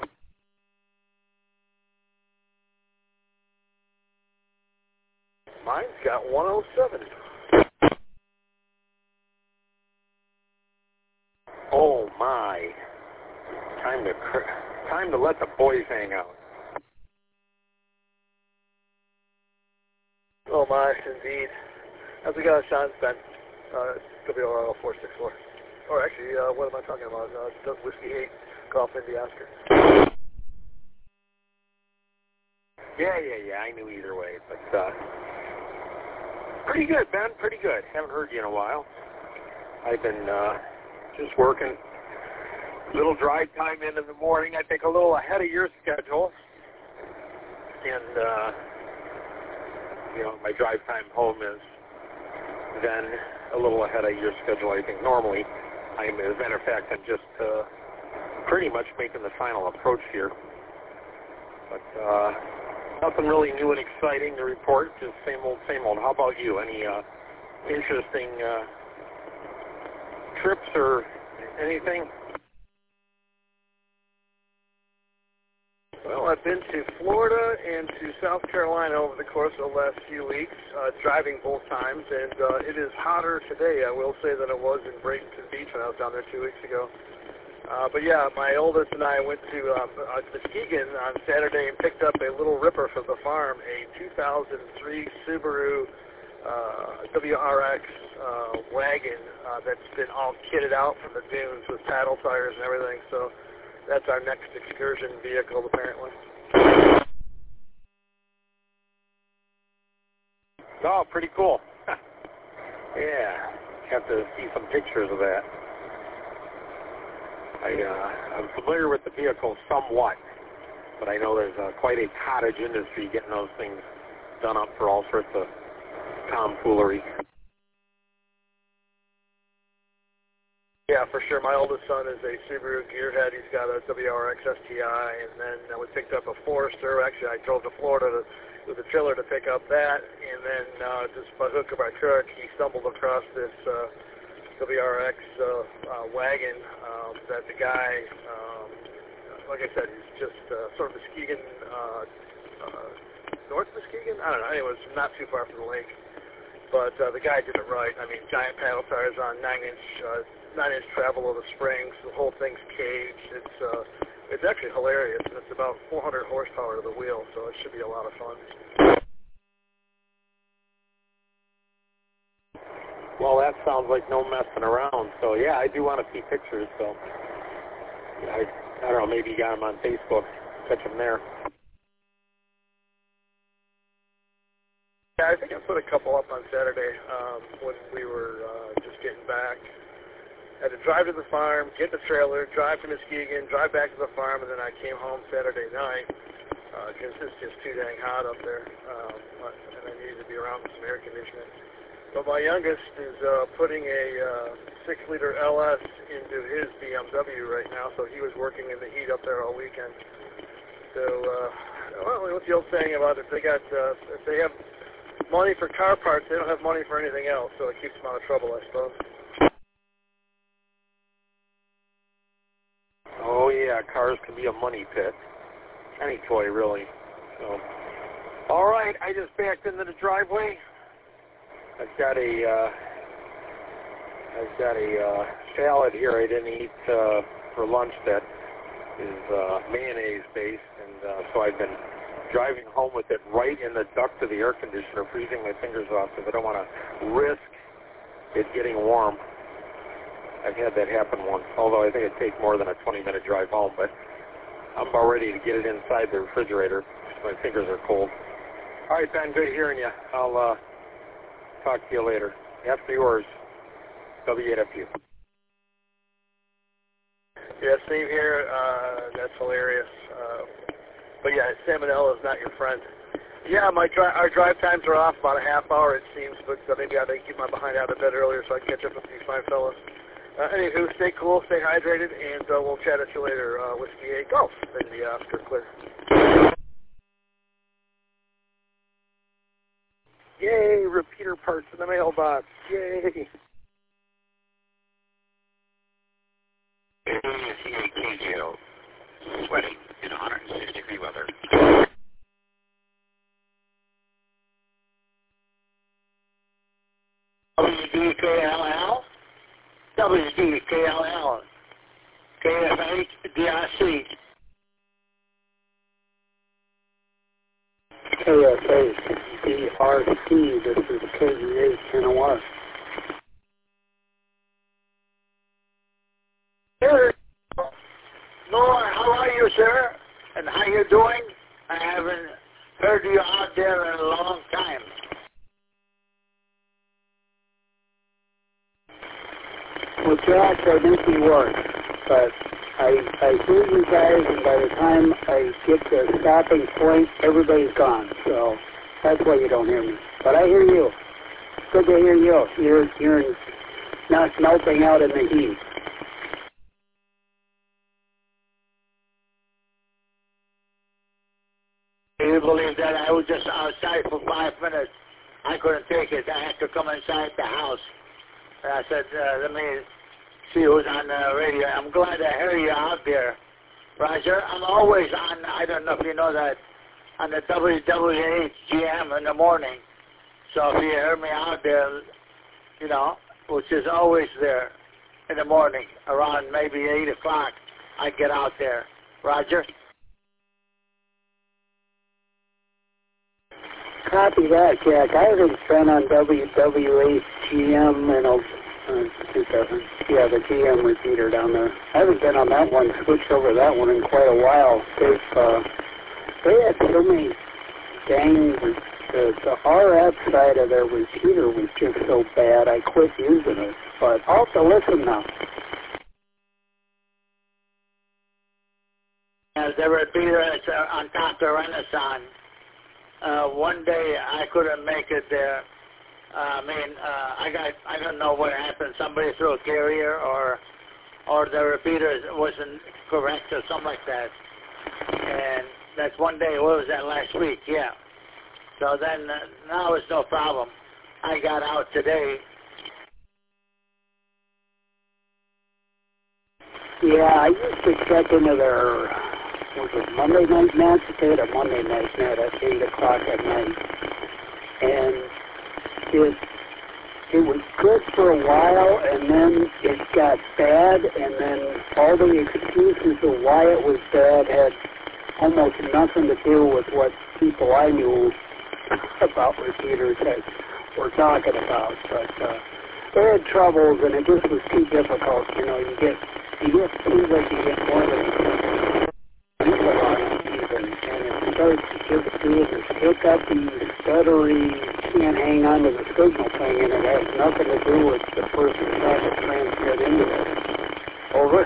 Mine's got one oh seven. Oh my. Time to cr- time to let the boys hang out. Oh my, indeed. How's it going, Sean? Ben, uh, W R L four six four. Or actually, uh, what am I talking about? Uh, Doug Whiskey eight, Golf Indy Oscar. Yeah, yeah, yeah. I knew either way, but uh, pretty good, Ben. Pretty good. Haven't heard you in a while. I've been uh, just working. Little drive time in in the morning. I think a little ahead of your schedule, and uh, you know my drive time home is then a little ahead of your schedule. I think normally I'm, as a matter of fact, I'm just uh, pretty much making the final approach here. But uh, nothing really new and exciting to report, just same old, same old. How about you? Any uh, interesting uh, trips or anything? Well, I've been to Florida and to South Carolina over the course of the last few weeks, uh, driving both times, and uh, it is hotter today, I will say, than it was in Bradenton Beach when I was down there two weeks ago. Uh, but yeah, my oldest and I went to um, uh, Muskegon on Saturday and picked up a little ripper from the farm, a two thousand three Subaru uh, W R X uh, wagon uh, that's been all kitted out from the dunes with paddle tires and everything. So that's our next excursion vehicle, apparently. Oh, pretty cool. Yeah, have to see some pictures of that. I, uh, I'm familiar with the vehicle somewhat, but I know there's uh, quite a cottage industry getting those things done up for all sorts of tomfoolery. Yeah, for sure. My oldest son is a Subaru gearhead. He's got a W R X S T I, and then uh, we picked up a Forester. Actually, I drove to Florida to, with a trailer to pick up that, and then uh, just by hook or by crook, he stumbled across this uh, W R X uh, uh, wagon um, that the guy, um, like I said, he's just uh, sort of Muskegon, uh, uh, North Muskegon? I don't know. Anyway, it's not too far from the lake. But uh, the guy did it right. I mean, giant paddle tires on nine-inch uh, nine-inch travel of the springs. The whole thing's caged. It's uh, it's actually hilarious, and it's about four hundred horsepower to the wheel, so it should be a lot of fun. Well, that sounds like no messing around. So yeah, I do want to see pictures. So I I don't know. Maybe you got them on Facebook. Catch them there. Yeah, I think I put a couple up on Saturday um, when we were uh, just getting back. I had to drive to the farm, get the trailer, drive to Muskegon, drive back to the farm, and then I came home Saturday night because uh, it's just too dang hot up there, um, and I needed to be around with some air conditioning. But my youngest is uh, putting a uh, six-liter L S into his B M W right now, so he was working in the heat up there all weekend. So, uh, well, what's the old saying about if they got, uh, if they have money for car parts, they don't have money for anything else, so it keeps them out of trouble, I suppose. Oh yeah, cars can be a money pit. Any toy, really. So, all right, I just backed into the driveway. I've got a, uh, I've got a uh, salad here I didn't eat uh, for lunch that is uh, mayonnaise based, and uh, so I've been driving home with it right in the duct of the air conditioner, freezing my fingers off because I don't want to risk it getting warm. I've had that happen once, although I think it'd take more than a twenty-minute drive home, but I'm about ready to get it inside the refrigerator. My fingers are cold. All right, Ben, good hearing you. I'll uh, talk to you later. After yours, W eight F U. Yeah, same here. Uh, that's hilarious. Uh, but yeah, salmonella is not your friend. Yeah, my dri- our drive times are off about a half hour, it seems, but uh, maybe I ought to keep my behind out of bed earlier so I can catch up with these fine fellas. Uh, anywho, stay cool, stay hydrated, and uh, we'll chat at you later. Uh, Whiskey eight Golf in the Oscar Clear. Yay, repeater parts in the mailbox. Yay. C A K J O, sweating in one hundred six degree weather. W D K L L, W D K L L, K F H D I C, K F H D R C, this is K G H Kennewater. Sir, Noah, how are you, sir? And how you doing? I haven't heard you out there in a long time. Well, Jack, I think you work, but I I hear you guys, and by the time I get to the stopping point, everybody's gone. So that's why you don't hear me. But I hear you. Good to hear you. You're you're not melting out in the heat. you believe that? I was just outside for five minutes. I couldn't take it. I had to come inside the house. And I said, uh, let me see who's on the radio. I'm glad I hear you out there, Roger. I'm always on, I don't know if you know that, on the W W H G M in the morning. So if you hear me out there, you know, which is always there in the morning, around maybe eight o'clock, I get out there. Roger? Copy that, Jack. I haven't been on W W H G M in a, uh, yeah, the G M repeater down there. I haven't been on that one, switched over that one in quite a while. They've, uh, they had so many gangs. The, the R F side of their repeater was just so bad, I quit using it. But I'll have to listen now. As the repeater is uh, on top of the Renaissance. Uh, one day I couldn't make it there. Uh, I mean, uh, I got, I don't know what happened. Somebody threw a carrier or, or the repeater wasn't correct or something like that. And that's one day. What was that, last week? Yeah. So then, uh, now it's no problem. I got out today. Yeah, I used to check into their, was it Monday night match? They had a Monday night net at eight o'clock at night. And it, it was good for a while, and then it got bad, and then all the excuses of why it was bad had almost nothing to do with what people I knew about repeaters that were talking about. But uh, they had troubles, and it just was too difficult. You know, you get, you get, seems like you get more than people on it even, and it starts just doing this hiccupy, stuttery, can't hang on to the signal thing, and it has nothing to do with the person trying to transmit into it. Over.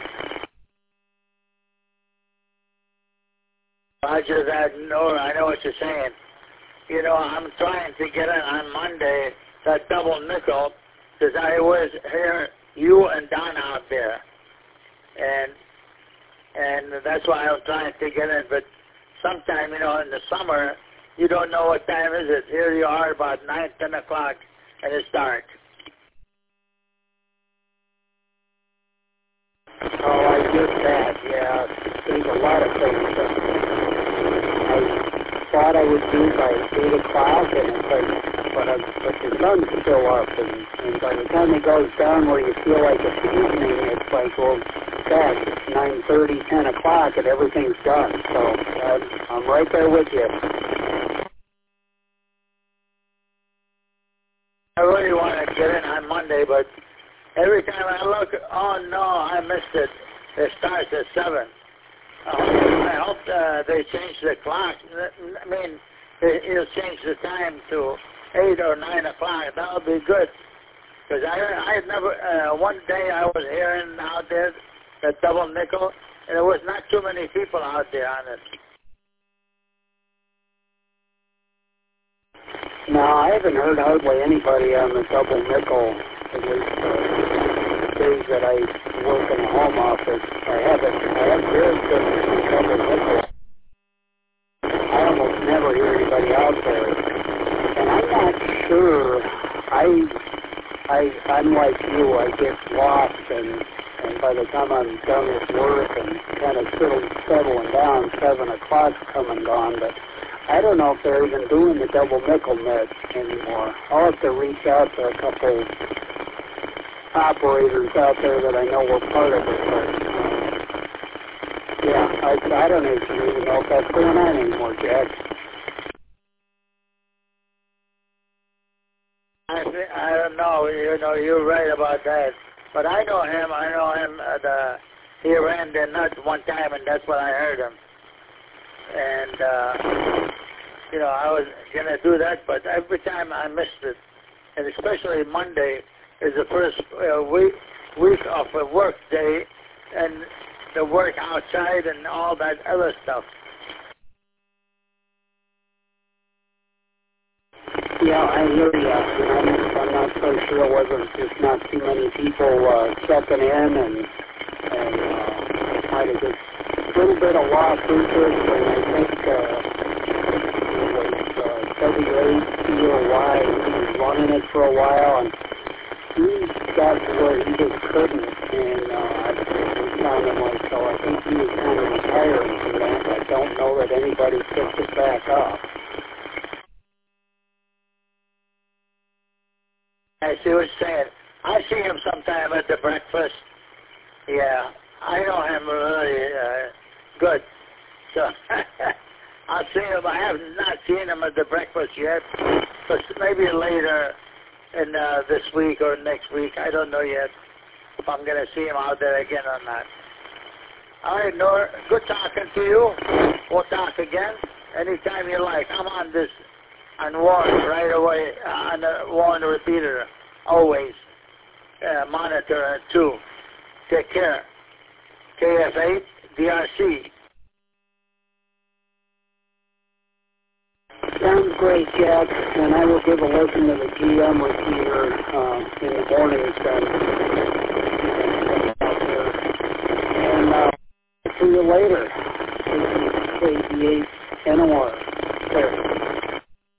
Roger that. No, I know what you're saying. You know, I'm trying to get it on Monday, that double nickel, because I was hearing you and Don out there. And and that's why I'm trying to get in. But sometime, you know, in the summer, you don't know what time is it. Here you are about nine, ten o'clock, and it's dark. Oh, I get that, yeah. There's a lot of things that I thought I would do by eight o'clock, and it's like, but, I, but the sun's still up, and, and by the time it goes down where you feel like it's evening, it's like, well, gosh, it's nine thirty, ten o'clock, and everything's done. So I'm, I'm right there with you. I really want to get in on Monday, but every time I look, oh no, I missed it. It starts at seven. Uh, I hope uh, they change the clock. I mean, they, it'll change the time to eight or nine o'clock. That'll be good. Because I, I had never, uh, one day I was hearing out there the double nickel, and there was not too many people out there on it. No, I haven't heard hardly anybody on the double nickel, at least uh, the days that I work in the home office. I haven't, I haven't heard the double nickel. I almost never hear anybody out there. And I'm not sure, I, I, I'm like you, I get lost, and, and by the time I'm done with work and kind of settling, settling down, seven o'clock's come and gone, but I don't know if they're even doing the double nickel net anymore. I'll have to reach out to a couple operators out there that I know were part of it. But, uh, yeah, I, I don't even know if that's going on anymore, Jack. I, th- I don't know. You know, you're right about that. But I know him. I know him. Uh, the, he ran the nuts one time, and that's when I heard him. And, uh, you know, I was going to do that, but every time I missed it. And especially Monday is the first uh, week week of a work day, and the work outside and all that other stuff. Yeah, I hear you. I'm, I'm not so sure it wasn't just not too many people uh, checking in, and, and uh, might have just a little bit of lost interest, and I think uh, thirty-eight E O Y. He was running it for a while, and he got to where he just couldn't, and uh, I it sounded like so. I think he was kind of retiring from that. I don't know that anybody picked it back up. I see what you're saying. I see him sometime at the breakfast. Yeah, I know him really uh, good. So I'll see him. I have not seen him at the breakfast yet, but maybe later in uh, this week or next week. I don't know yet if I'm going to see him out there again or not. All right, Nor, good talking to you. We'll talk again anytime you like. I'm on this, on Warren right away, on the Warren repeater, always. Uh, monitor it too. Take care. K F eight D R C. Sounds great, Jack, and I will give a listen to the G M repeater uh, in the mornings. And uh, see you later. K D eight N O R. There.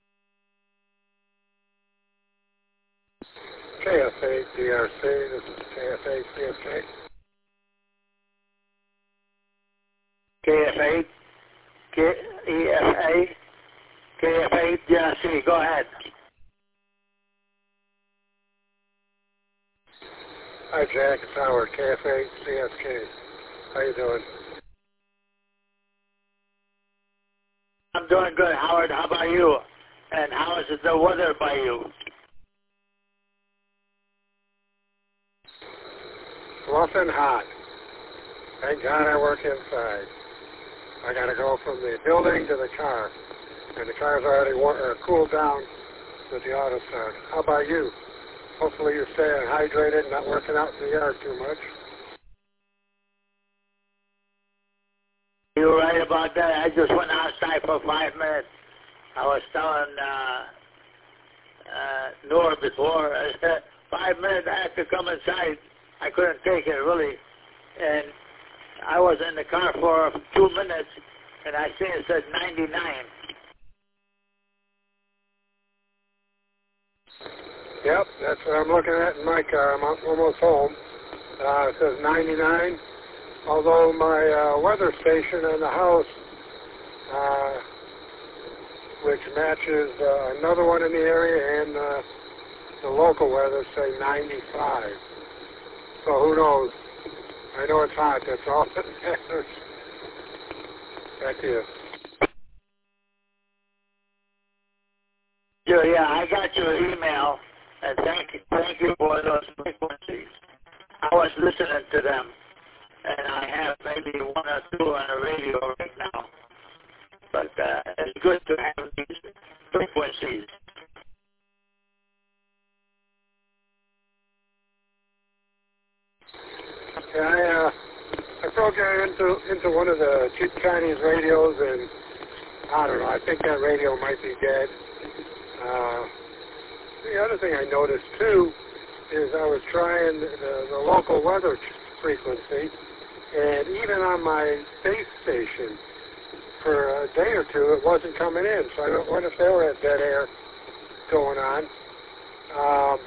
K F eight D R C, this is K F eight C F K. K F eight, K E F A, K F eight D R C, go ahead. Hi Jack, it's Howard, K F eight C S K. How you doing? I'm doing good, Howard. How about you? And how is the weather by you? Rough and hot. Thank God I work inside. I got to go from the building to the car, and the car's already war- uh, cooled down with the auto start. How about you? Hopefully you're staying hydrated and not working out in the yard too much. You're right about that. I just went outside for five minutes. I was telling uh, uh, Nora before, I said, five minutes I had to come inside. I couldn't take it, really. And I was in the car for two minutes, and I see it said ninety-nine. Yep, that's what I'm looking at in my car. I'm almost home. Uh, it says ninety-nine, although my uh, weather station in the house, uh, which matches uh, another one in the area, and uh, the local weather, say ninety-five. So who knows? I know it's hot. That's all that matters. Back to you. Yeah, yeah, I got your email, and thank you, thank you for those frequencies. I was listening to them, and I have maybe one or two on the radio right now. But uh, it's good to have these frequencies. Yeah, I, uh, I programmed into into one of the cheap Chinese radios, and I don't know. I think that radio might be dead. Uh, the other thing I noticed too is I was trying the, the, the local weather frequency, and even on my base station for a day or two, it wasn't coming in. So I don't wonder if they were at dead air going on. Um,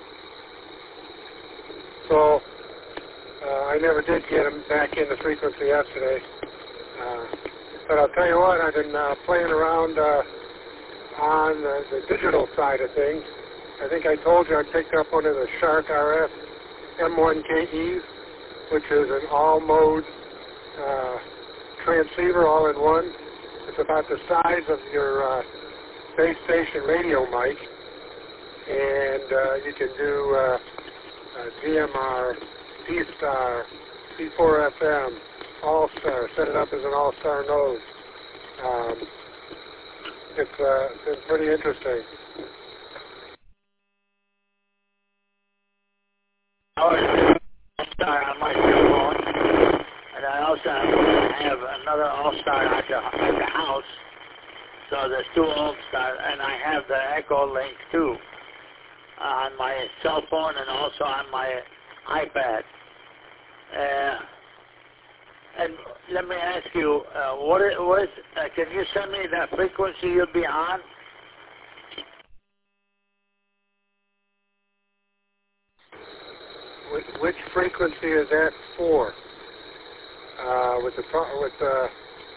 so. Uh, I never did get them back in the frequency yesterday. Uh, but I'll tell you what, I've been uh, playing around uh, on the, the digital side of things. I think I told you I picked up one of the Shark R F M one K Es, which is an all-mode uh, transceiver all in one. It's about the size of your uh, base station radio mic, and uh, you can do uh, uh, D M R, D-Star, C four F M, All-Star, set it up as an All-Star node. Um, it's uh, been pretty interesting. I was All-Star on my cell phone, and I also have another All-Star at the, at the house. So there's two All-Star, and I have the Echo Link too on my cell phone and also on my iPad. Uh, and let me ask you, uh, what is, what is uh, can you send me the frequency you'll be on? which, which frequency is that for? Uh, with the with the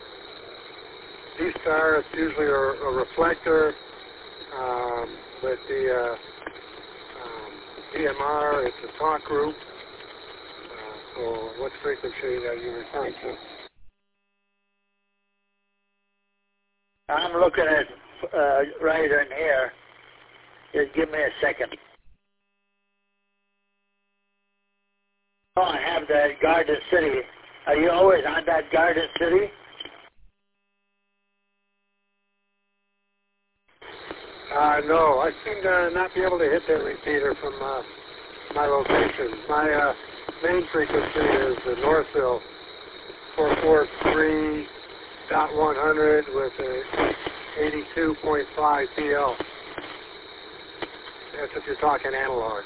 D-Star, it's usually a, a reflector. Um, with the uh, um, D M R, it's a talk group. Uh, so what frequency are you referring to? I'm looking at uh, right in here. Just give me a second. Oh, I have that Garden City. Are you always on that Garden City? Uh, no, I seem to not be able to hit that repeater from uh, my location. My uh, main frequency is the Northville four forty-three point one hundred with a eighty-two point five P L. That's if you're talking analog.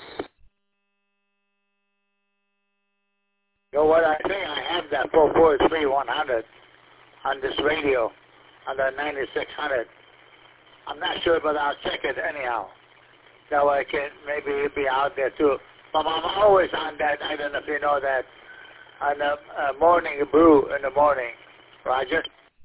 You know what, I think I have that four forty-three one hundred on this radio, on the ninety-six hundred. I'm not sure, but I'll check it anyhow. That way I can maybe be out there too. But I'm always on that, I don't know if you know that, on the uh, morning brew in the morning, Roger.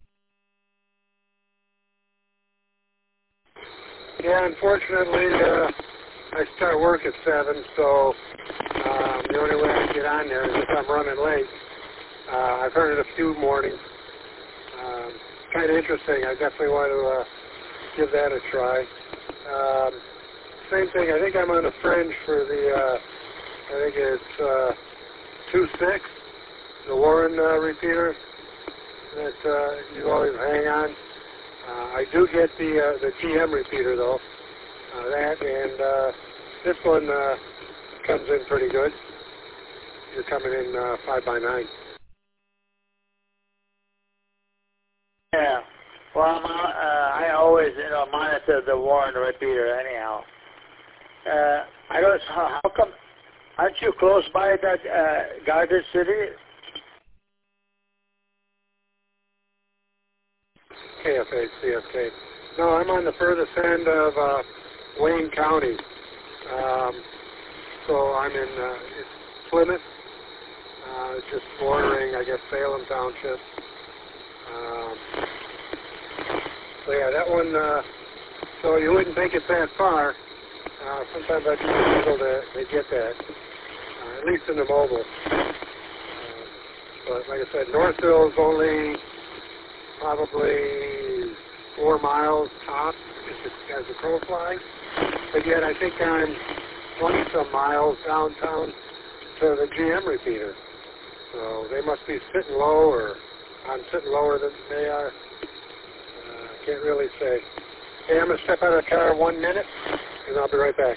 Yeah, unfortunately, uh, I start work at seven, so um, the only way I can get on there is if I'm running late. Uh, I've heard it a few mornings. Um, kind of interesting. I definitely want to uh, give that a try. Um, same thing. I think I'm on a fringe for the, uh, I think it's uh, two six, the Warren uh, repeater that uh, you always hang on. Uh, I do get the uh, the G M repeater though, uh, that, and uh, this one uh, comes in pretty good. You're coming in uh, five by nine. Yeah. Well, I'm, uh, I always, you know, monitor the Warren repeater anyhow. Uh, I don't know, how come, aren't you close by that uh, Garden City? K F A, C F K. No, I'm on the furthest end of uh, Wayne County. Um, so I'm in uh, it's Plymouth, uh, just bordering, I guess, Salem Township. Um, so yeah, that one, uh, so you wouldn't think it's that far. Uh, sometimes I do struggle to, to get that, uh, at least in the mobile. Uh, but like I said, Northville is only probably four miles top as the crow flies. But yet I think I'm twenty some miles downtown to the G M repeater. So they must be sitting low, or I'm sitting lower than they are. Uh, can't really say. Hey, I'm going to step out of the car one minute, and I'll be right back.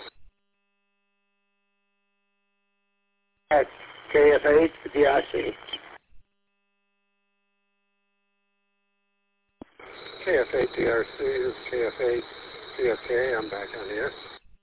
At K F A, D R C. K F A D R C, this is K F A C F K, I'm back on here.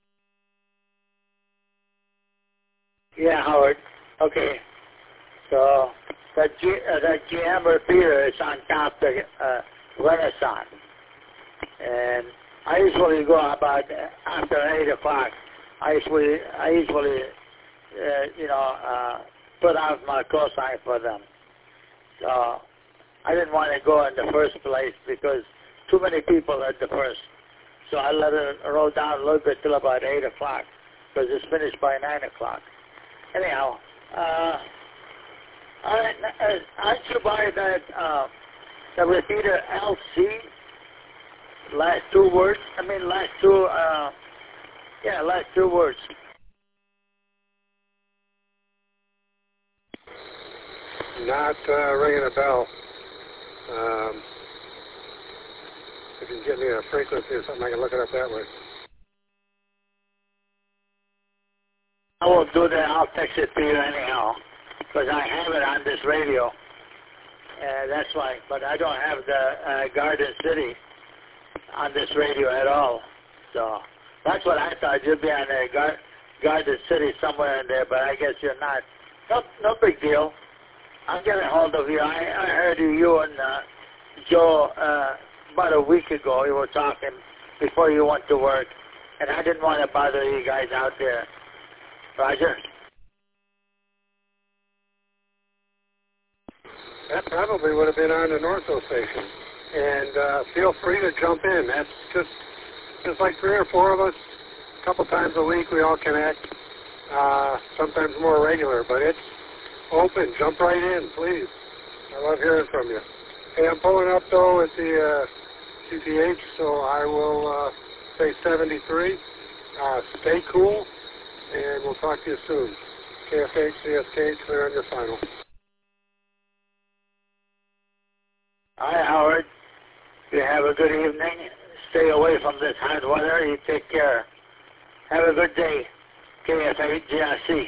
Yeah, Howard. Okay. So that G, uh, that G M repeater is on top of the uh, Renaissance. And I usually go about after eight o'clock. I usually, I usually, uh, you know, uh, put out my cosign for them. So I didn't want to go in the first place because too many people at the first. So I let it roll down a little bit till about eight o'clock because it's finished by nine o'clock. Anyhow, uh, I, aren't you by that, uh, the repeater L C? Last two words? I mean, last two, uh, yeah, last two words. Not uh, ringing a bell. Um, if you can give me a frequency or something, I can look it up that way. I will do that. I'll text it to you anyhow, because I have it on this radio. Uh, that's why. But I don't have the uh, Garden City on this radio at all. So that's what I thought. You'd be on a Gar- Garden City somewhere in there, but I guess you're not. No, no big deal. I'm getting hold of you. I, I heard you and uh, Joe uh, about a week ago. You were talking before you went to work, and I didn't want to bother you guys out there. Roger. That probably would have been on the Northville station. And uh, feel free to jump in. That's just just like three or four of us, a couple times a week we all connect, uh, sometimes more regular, but it's open. Jump right in, please. I love hearing from you. Hey, I'm pulling up, though, at the uh, C P H, so I will uh, say seventy-three. Uh, stay cool, and we'll talk to you soon. K F H, C S K, clear on your final. Hi, Howard. You have a good evening. Stay away from this hot weather. You take care. Have a good day. K F H, G R C.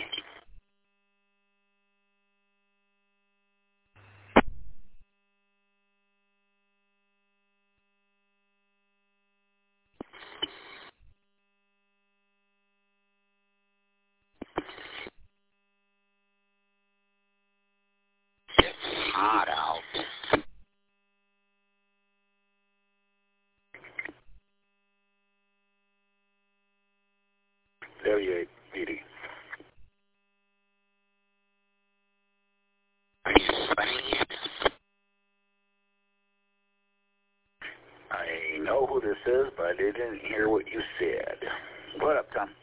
It's hot out. W eight eighty. Are you sweating yet? I know who this is, but I didn't hear what you said. What up, Tom?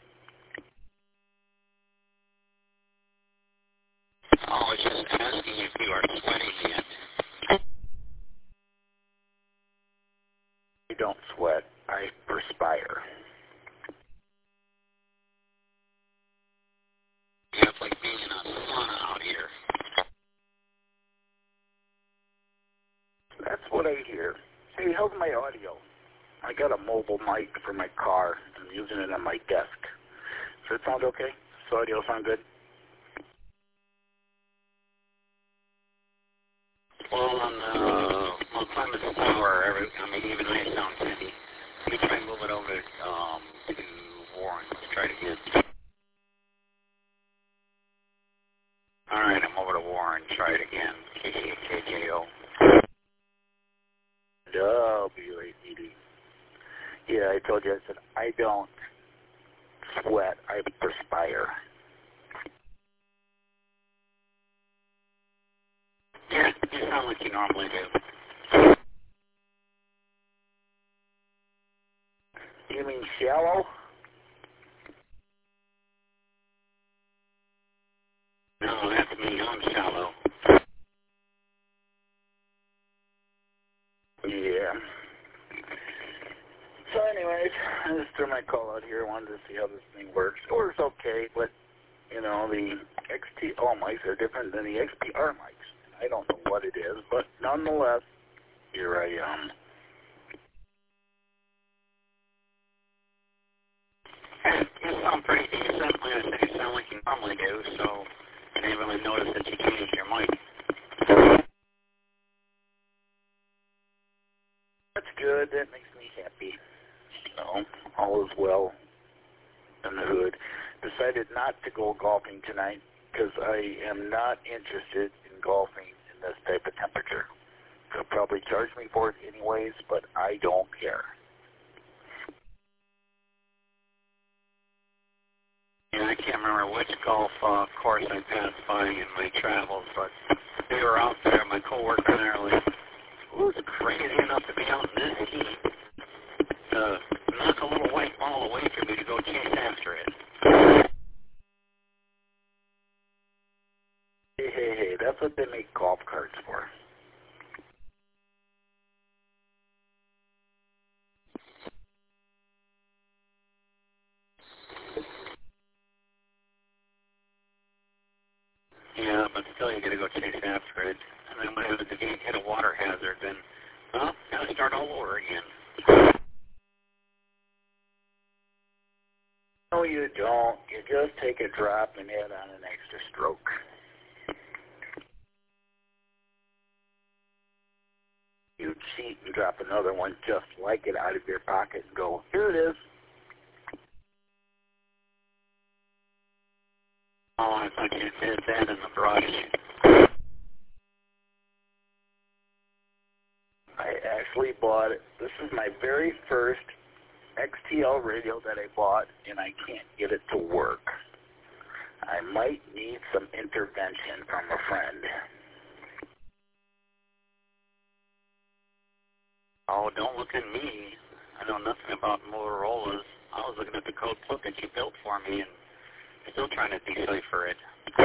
Oh, I was just asking if you are sweating yet. I don't sweat. I perspire. Yeah, it's like being in a sauna out here. That's what I hear. Hey, how's my audio? I got a mobile mic for my car. I'm using it on my desk. Does it sound okay? Does the audio sound good? Well, on the well, Clemens Tower, every, I mean, even I sound steady. Let me try and move it over um, to Warren. Let's try it again. All right, I'm over to Warren. Try it again. K J O. W eight eighty. Yeah, I told you. I said I don't sweat. I perspire. Yeah, you sound like you normally do. You mean shallow? No, that's me. I'm shallow. Yeah. So anyways, I just threw my call out here. I wanted to see how this thing works. It works okay, but, you know, the X T O mics are different than the X P R mics. I don't know what it is, but nonetheless, here I am. You sound pretty decent. Like I said, you sound like you normally do, so I didn't really notice that you changed your mic. That's good. That makes me happy. So, all is well in the hood. Decided not to go golfing tonight because I am not interested in golfing in this type of temperature. They'll probably charge me for it anyways, but I don't care. Yeah, I can't remember which golf uh, course I passed by in my travels, but they were out there. My coworker and I were like, who's crazy enough to be out in this heat to knock a little white ball away from me to go chase after it? Hey, hey, hey, that's what they make golf carts for. Yeah, but still you gotta go chase after it. And then when it hit a water hazard, then, well, gotta start all over again. No, you don't. You just take a drop and add on an extra stroke. You cheat and drop another one just like it out of your pocket and go, here it is. Oh, I thought you did that in the brush. I actually bought it. This is my very first X T L radio that I bought, and I can't get it to work. I might need some intervention from a friend. Oh, don't look at me. I know nothing about Motorola's. I was looking at the code book that you built for me and still trying to decipher it.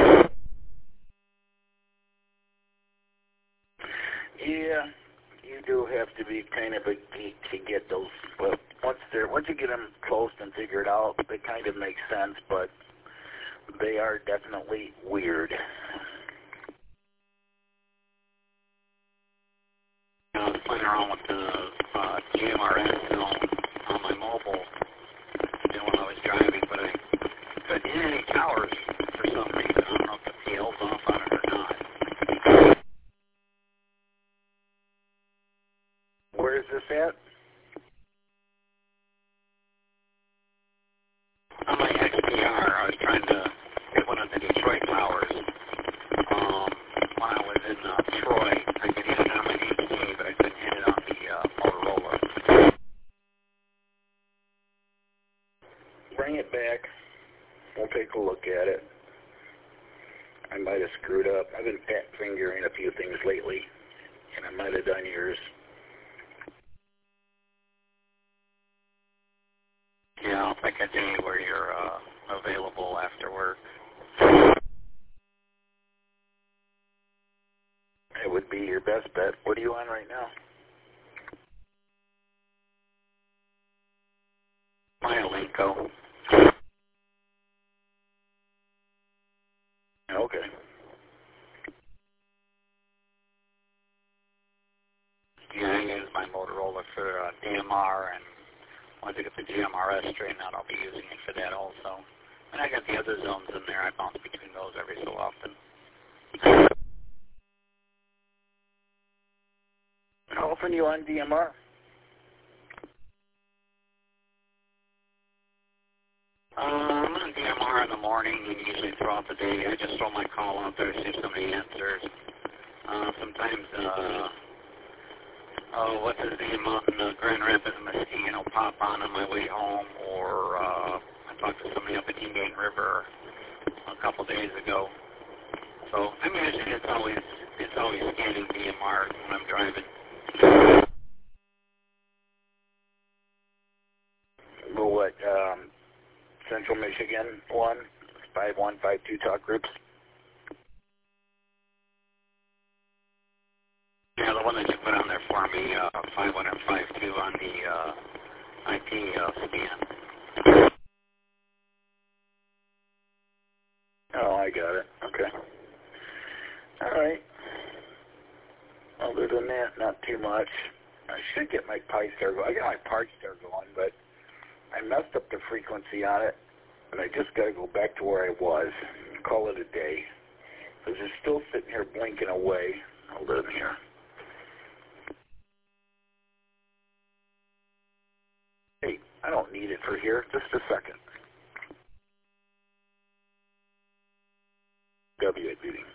Yeah, you do have to be kind of a geek to get those. But once they're once you get them close and figured out, they kind of make sense. But they are definitely weird. I was playing around with the uh, G M R S zone on my mobile, you know, when I was driving, but I couldn't hit any towers for some reason. I don't know if the P L's off on it or not. Where is this at? On my X P R, I was trying to hit one of the Detroit towers. Um, when I was in uh, Troy, I could hit it on my H D, but I couldn't hit it on the uh, Motorola. Bring it back. We'll take a look at it. I might have screwed up. I've been fat fingering a few things lately, and I might have done yours. Yeah, I'll pick a day where you're uh, available after work. It would be your best bet. What are you on right now? Myolinko. Okay. Yeah, I use my Motorola for uh, D M R, and once I get the G M R S straightened out, I'll be using it for that also. And I got the other zones in there. I bounce between those every so often. How often are you on D M R? Um, I'm on D M R in the morning and usually throughout the day. I just throw my call out there, see if somebody answers. Uh, sometimes, uh, oh, what's his name out in uh, Grand Rapids, Mesquite, will pop on on my way home, or uh, I talked to somebody up at Indian River a couple days ago. So, I mean, it's, it's always it's always scanning D M R when I'm driving. Well, what, um, Central Michigan one, five one five two talk groups? Yeah, the one that you put on there for me, uh, five one and five two on the uh, I P uh, scan. Oh, I got it. Okay. All right. Other than that, not too much. I should get my Pi-Star going. I got my Parkstar going, but I messed up the frequency on it, and I just got to go back to where I was and call it a day. Because it's still sitting here blinking away. Hold on here. Hey, I don't need it for here. Just a second. W A meeting.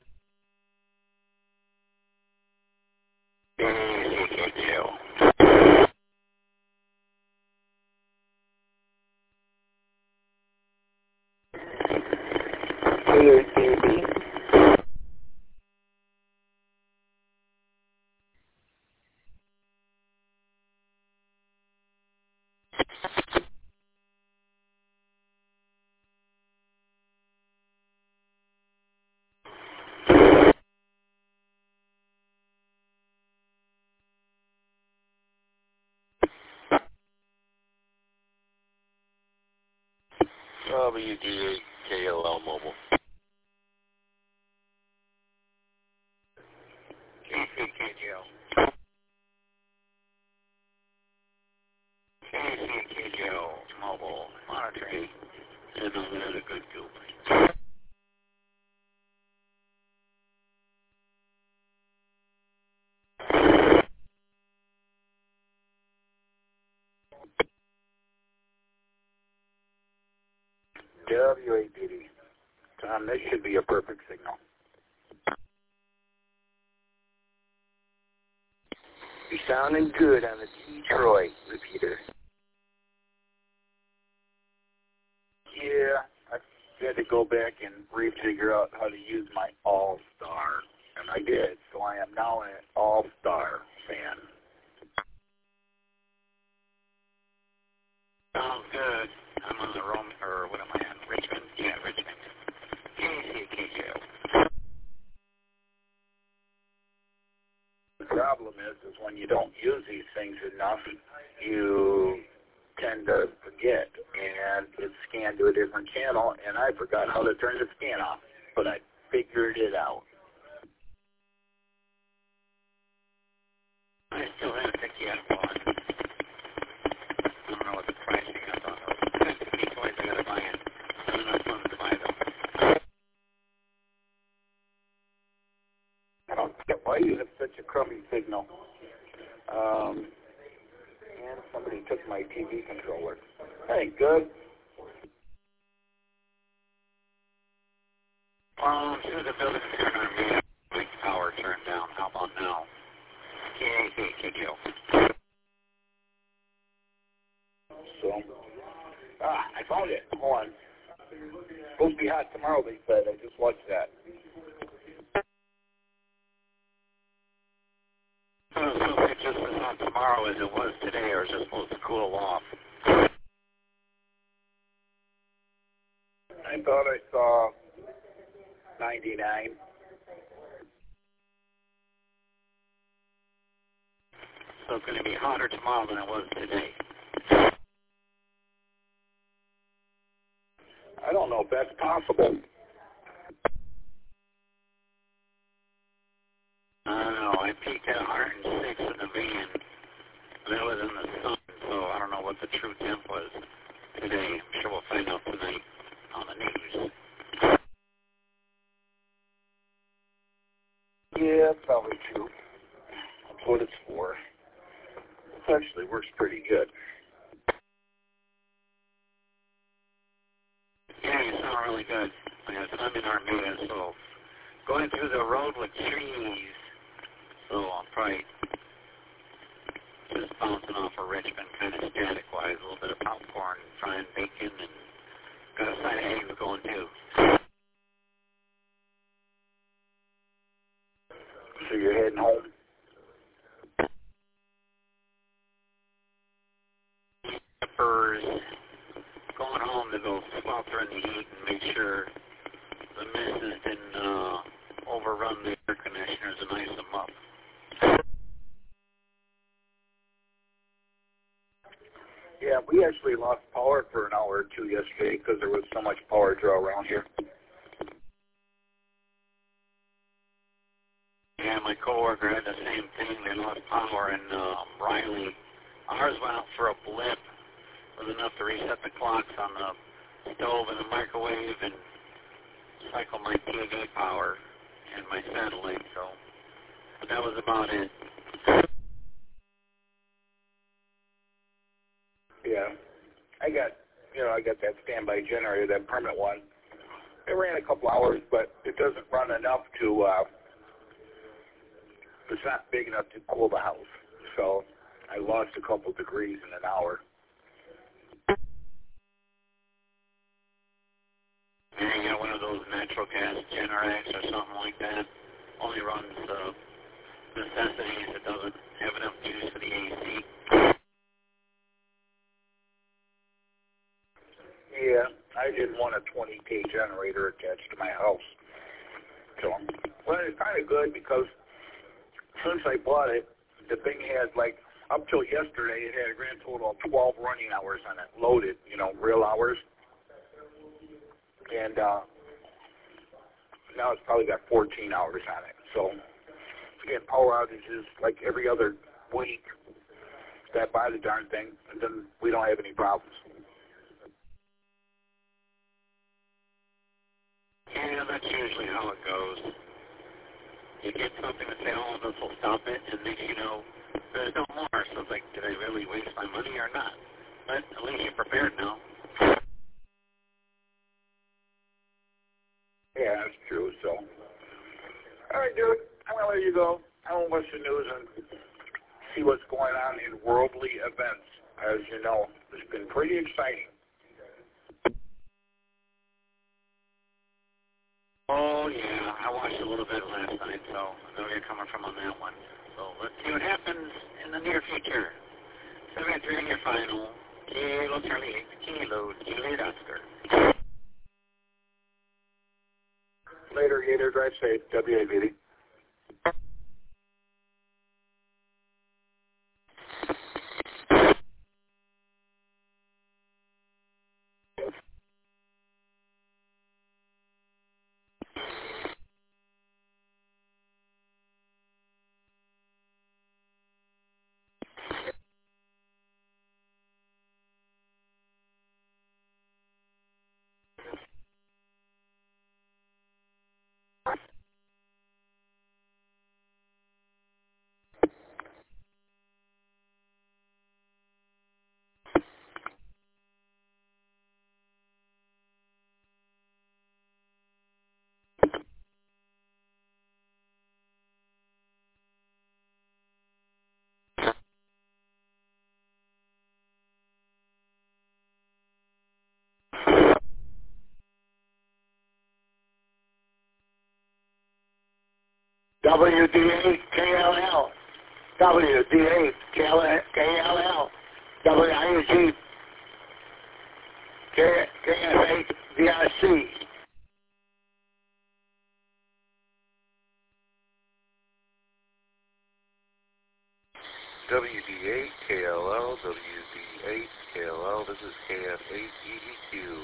W D A K L L Mobile. K C K G O. K C K G O Mobile monitoring. And another good goop. W A D D. Tom, this should be a perfect signal. You're sounding good on the Detroit repeater. Yeah, I had to go back and re-figure out how to use my All-Star, and I did. So I am now an All-Star fan. Sounds good. I'm on the Rome, or what am I on? Richmond? Yeah, Richmond. K C K J O. The problem is, is when you don't use these things enough, you tend to forget, and it's scanned to a different channel, and I forgot how to turn the scan off, but I figured it out. I still haven't picked the apple on. I don't know what the pricing is on those. fifty toys I gotta buy in. I don't have enough funds to buy them. I don't get why you have such a crummy signal. Um, and somebody took my T V controller. That ain't good. Well, as soon as the building turned on me, my power turned down. How about now? K K K J O. So, ah, I found it. Hold on. It's supposed to be hot tomorrow, they said. I just watched that. So, so it's just as hot tomorrow as it was today, or is it supposed to cool off? I thought I saw ninety-nine. So it's going to be hotter tomorrow than it was today. I don't know if that's possible. I don't know. I peaked at one hundred six in the van. That was in the sun, so I don't know what the true temp was today. I'm sure we'll find out tonight on the news. Yeah, probably true. That's what it's for. It actually works pretty good. Yeah, you sound really good. Like I said, I'm in Armada, so going through the road with trees, so I'm probably just bouncing off of Richmond, kind of static-wise, a little bit of popcorn, frying bacon, and got a side of eggs going too. So you're heading home? Peppers, going home to go swelter in the heat and make sure the missus didn't uh, overrun the air conditioners and ice them up. Yeah, we actually lost power for an hour or two yesterday because there was so much power draw around here. Yeah, my coworker had the same thing. They lost power in uh, Riley. Ours went out for a blip. It was enough to reset the clocks on the stove and the microwave and cycle my T V power and my satellite. So, but that was about it. Yeah, I got, you know, I got that standby generator, that permanent one. It ran a couple hours, but it doesn't run enough to, uh, it's not big enough to cool the house. So I lost a couple degrees in an hour. Yeah, you got one of those natural gas Generacs or something like that. Only runs uh, necessities. It doesn't have enough juice for the A C. Yeah, I didn't want a twenty K generator attached to my house. So, well, it's kind of good because since I bought it, the thing had like, up till yesterday, it had a grand total of twelve running hours on it, loaded, you know, real hours. And uh, now it's probably got fourteen hours on it. So, again, power outages like every other week. That buy the darn thing, and then we don't have any problems. Yeah, that's usually how it goes. You get something to say, oh, this will stop it, and next you know, there's no more. So it's like, did I really waste my money or not? But at least you're prepared now. Yeah, that's true. So, all right, dude, I'm going to let you go. I want to watch the news and see what's going on in worldly events. As you know, it's been pretty exciting. Oh, yeah, I watched a little bit last night, so I know you're coming from on that one. So let's see what happens in the near future. seven three in your final. Kilo Charlie eight, Kilo Juliet Oscar. Later, Gator, drive safe. W A V D. W D eight K L L. W D eight K L L. W I U G K F eight D R C. W D eight K L L, W D eight K L L, this is K F eight E D Q.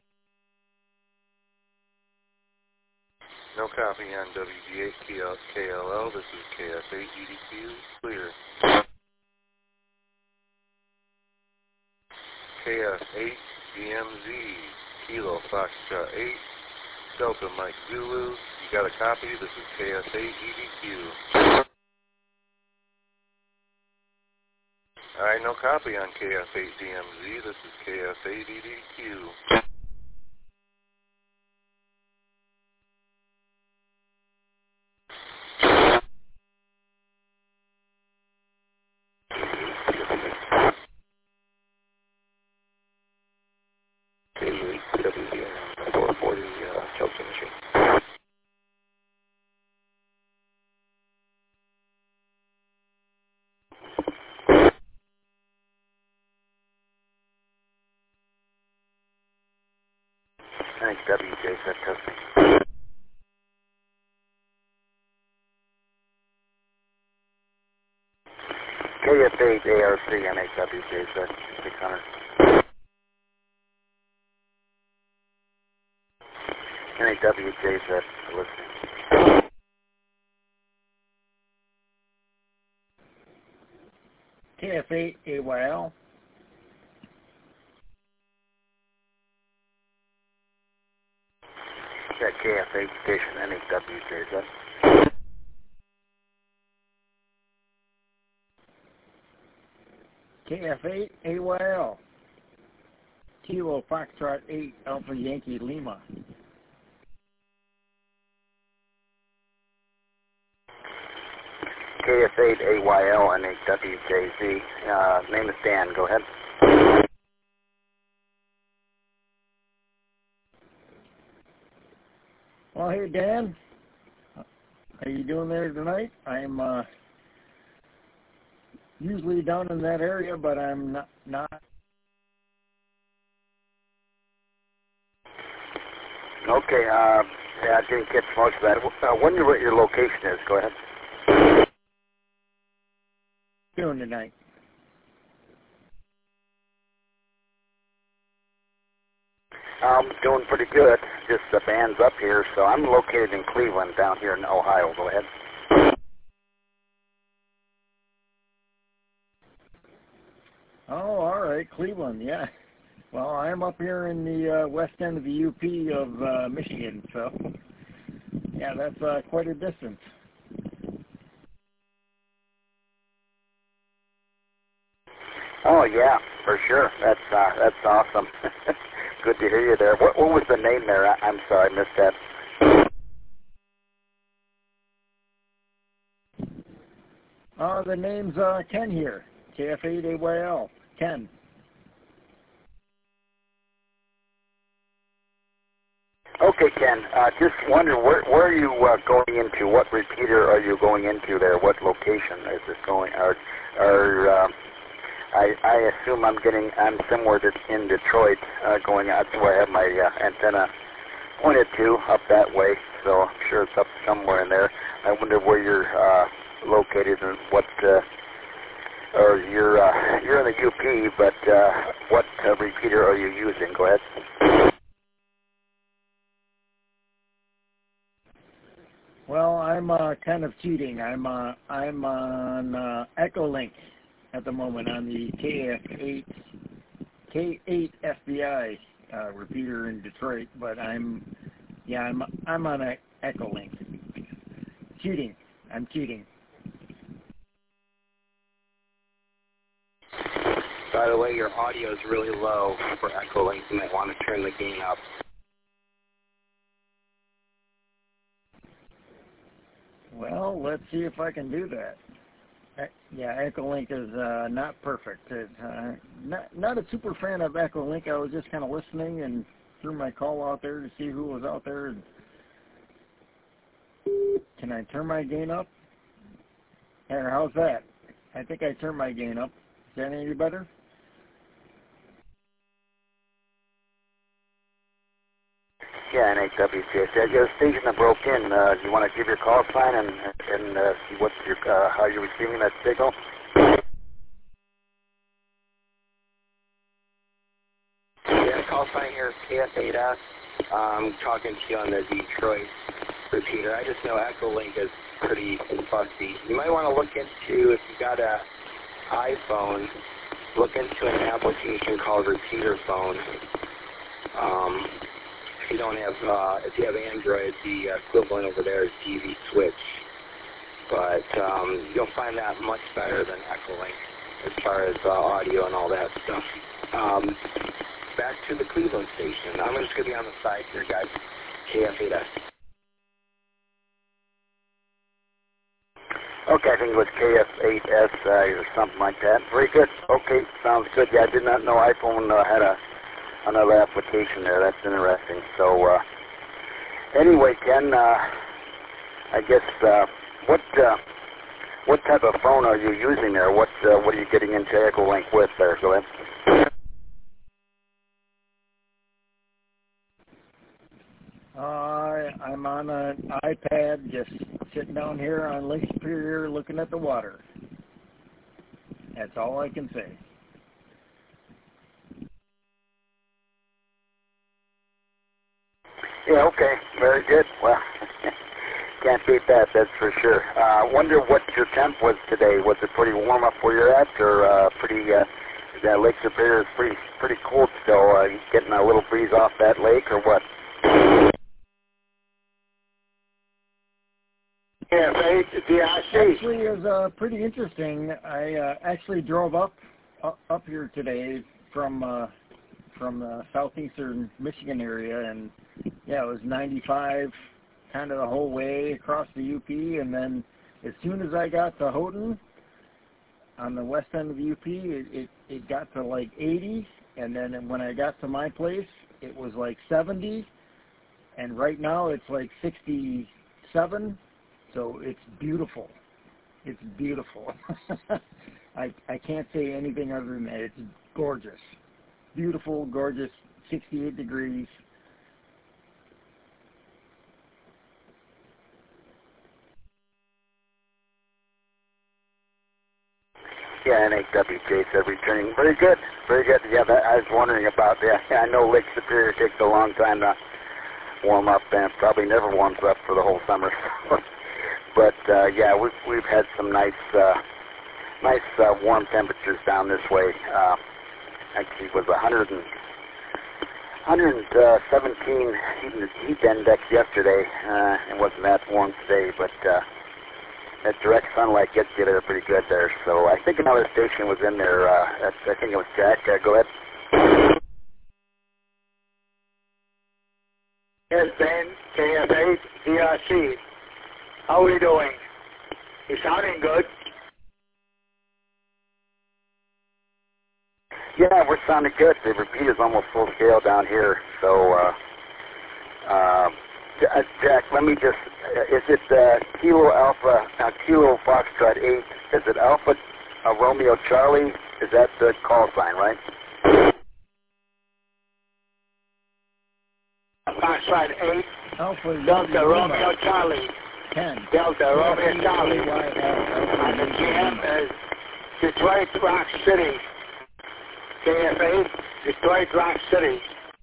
No copy on W D eight K L L, this is K F eight E D Q, clear. K F eight D M Z, Kilo Foxtrot eight, Delta Mike Zulu, you got a copy, this is K F eight E D Q. Alright, no copy on K F eight D M Z, this is K F eight E D Q. four forty, uh, Chelsea machine. Thanks, W J, set testing. K F eight A R C, N H W J, set six hundred. N H W J, set listening. K F eight A Y L. Yeah, K F eight station, N H W J, set. K F eight A Y L. Kilo Foxtrot eight Alpha Yankee Lima. K F eight A Y L N H W J Z. Uh, name is Dan. Go ahead. Well, hey, Dan. How you doing there tonight? I'm uh, usually down in that area, but I'm not. not. Okay. Uh, yeah, I didn't catch most of that. Uh, wonder what your location is. Go ahead. Doing tonight. I'm doing pretty good. Just the band's up here, so I'm located in Cleveland, down here in Ohio. Go ahead. Oh, all right, Cleveland, yeah. Well, I'm up here in the uh, west end of the U P of uh, Michigan, so yeah, that's uh, quite a distance. Oh yeah, for sure. That's uh, that's awesome. Good to hear you there. What, what was the name there? I, I'm sorry, I missed that. Uh, the name's uh, Ken here. K F eight A Y L. Ken. Okay, Okay, Ken. Uh, just wonder where where are you uh, going into? What repeater are you going into there? What location is this going? Or, or uh, I I assume I'm getting I'm somewhere that's in Detroit, uh, going out to where I have my uh, antenna pointed to up that way. So I'm sure it's up somewhere in there. I wonder where you're uh, located and what. Uh, or you're uh, you're in the U P, but uh, what uh, repeater are you using? Go ahead. Well, I'm uh, kind of cheating. I'm uh, I'm on uh, Echolink at the moment on the K F eight K eight F B I uh, repeater in Detroit, but I'm yeah I'm I'm on a Echolink. Cheating. I'm cheating. By the way, your audio is really low for Echolink. You might want to turn the gain up. Well, let's see if I can do that. Yeah, Echolink is uh, not perfect. It's, uh, not, not a super fan of Echolink. I was just kind of listening and threw my call out there to see who was out there. Can I turn my gain up? Or how's that? I think I turned my gain up. Is that any better? Yeah, N H W J. Your station that broke in. Uh, do you want to give your call sign and and uh, see what your uh, how you're receiving that signal? Yeah, call sign here is K F eight S. I'm talking to you on the Detroit repeater. I just know Echolink is pretty fussy. You might want to look into, if you got a iPhone, look into an application called Repeater Phone. Um, If you don't have, uh, if you have Android, the equivalent over there is T V Switch. But um, you'll find that much better than Echolink as far as uh, audio and all that stuff. Um, back to the Cleveland station. I'm just going to be on the side here, guys. K F eight S. Okay, I think it was K F eight S uh, or something like that. Very good. Okay, sounds good. Yeah, I did not know iPhone uh, had a another application there. That's interesting. So, uh, anyway, Ken, uh, I guess uh, what uh, what type of phone are you using there? What uh, what are you getting into Echolink with there? Go ahead. Uh, I'm on an iPad, just sitting down here on Lake Superior, looking at the water. That's all I can say. Yeah, okay. Very good. Well, can't beat that, that's for sure. I uh, wonder what your temp was today. Was it pretty warm up where you're at, or uh, pretty, uh, that Lake Superior is pretty pretty cold still? Uh, you getting a little breeze off that lake, or what? Yeah, right. The actually is uh, pretty interesting. I uh, actually drove up, up up here today from uh, from the southeastern Michigan area, and yeah, it was ninety-five kind of the whole way across the U P, and then as soon as I got to Houghton on the west end of the U P, it, it, it got to like eighty, and then when I got to my place, it was like seventy, and right now it's like sixty-seven, so it's beautiful. It's beautiful. I, I can't say anything other than that. It's gorgeous. Beautiful, gorgeous, sixty-eight degrees. Yeah, N H W J said returning. Very good. Very good. Yeah, that, I was wondering about that. Yeah, I know Lake Superior takes a long time to warm up, and it probably never warms up for the whole summer. But, uh, yeah, we've, we've had some nice uh, nice uh, warm temperatures down this way. Uh, actually, it was one hundred and, one hundred seventeen heat, heat index yesterday. Uh, it wasn't that warm today, but uh, that direct sunlight gets you there pretty good there. So I think another station was in there. Uh, that's, I think it was Jack. Uh, go ahead. Yes, Ben, K F eight D R C. How are we doing? You're sounding good. Yeah, we're sounding good. The repeat is almost full scale down here. So, uh, Uh, Jack, let me just, is it uh, Kilo Alpha, uh, Kilo Foxtrot eight, is it Alpha uh, Romeo Charlie? Is that the call sign, right? Foxtrot eight, Alpha Delta Romeo Charlie. ten. Delta Romeo Charlie. And the G M is Detroit Rock City. K F A, Detroit Rock City.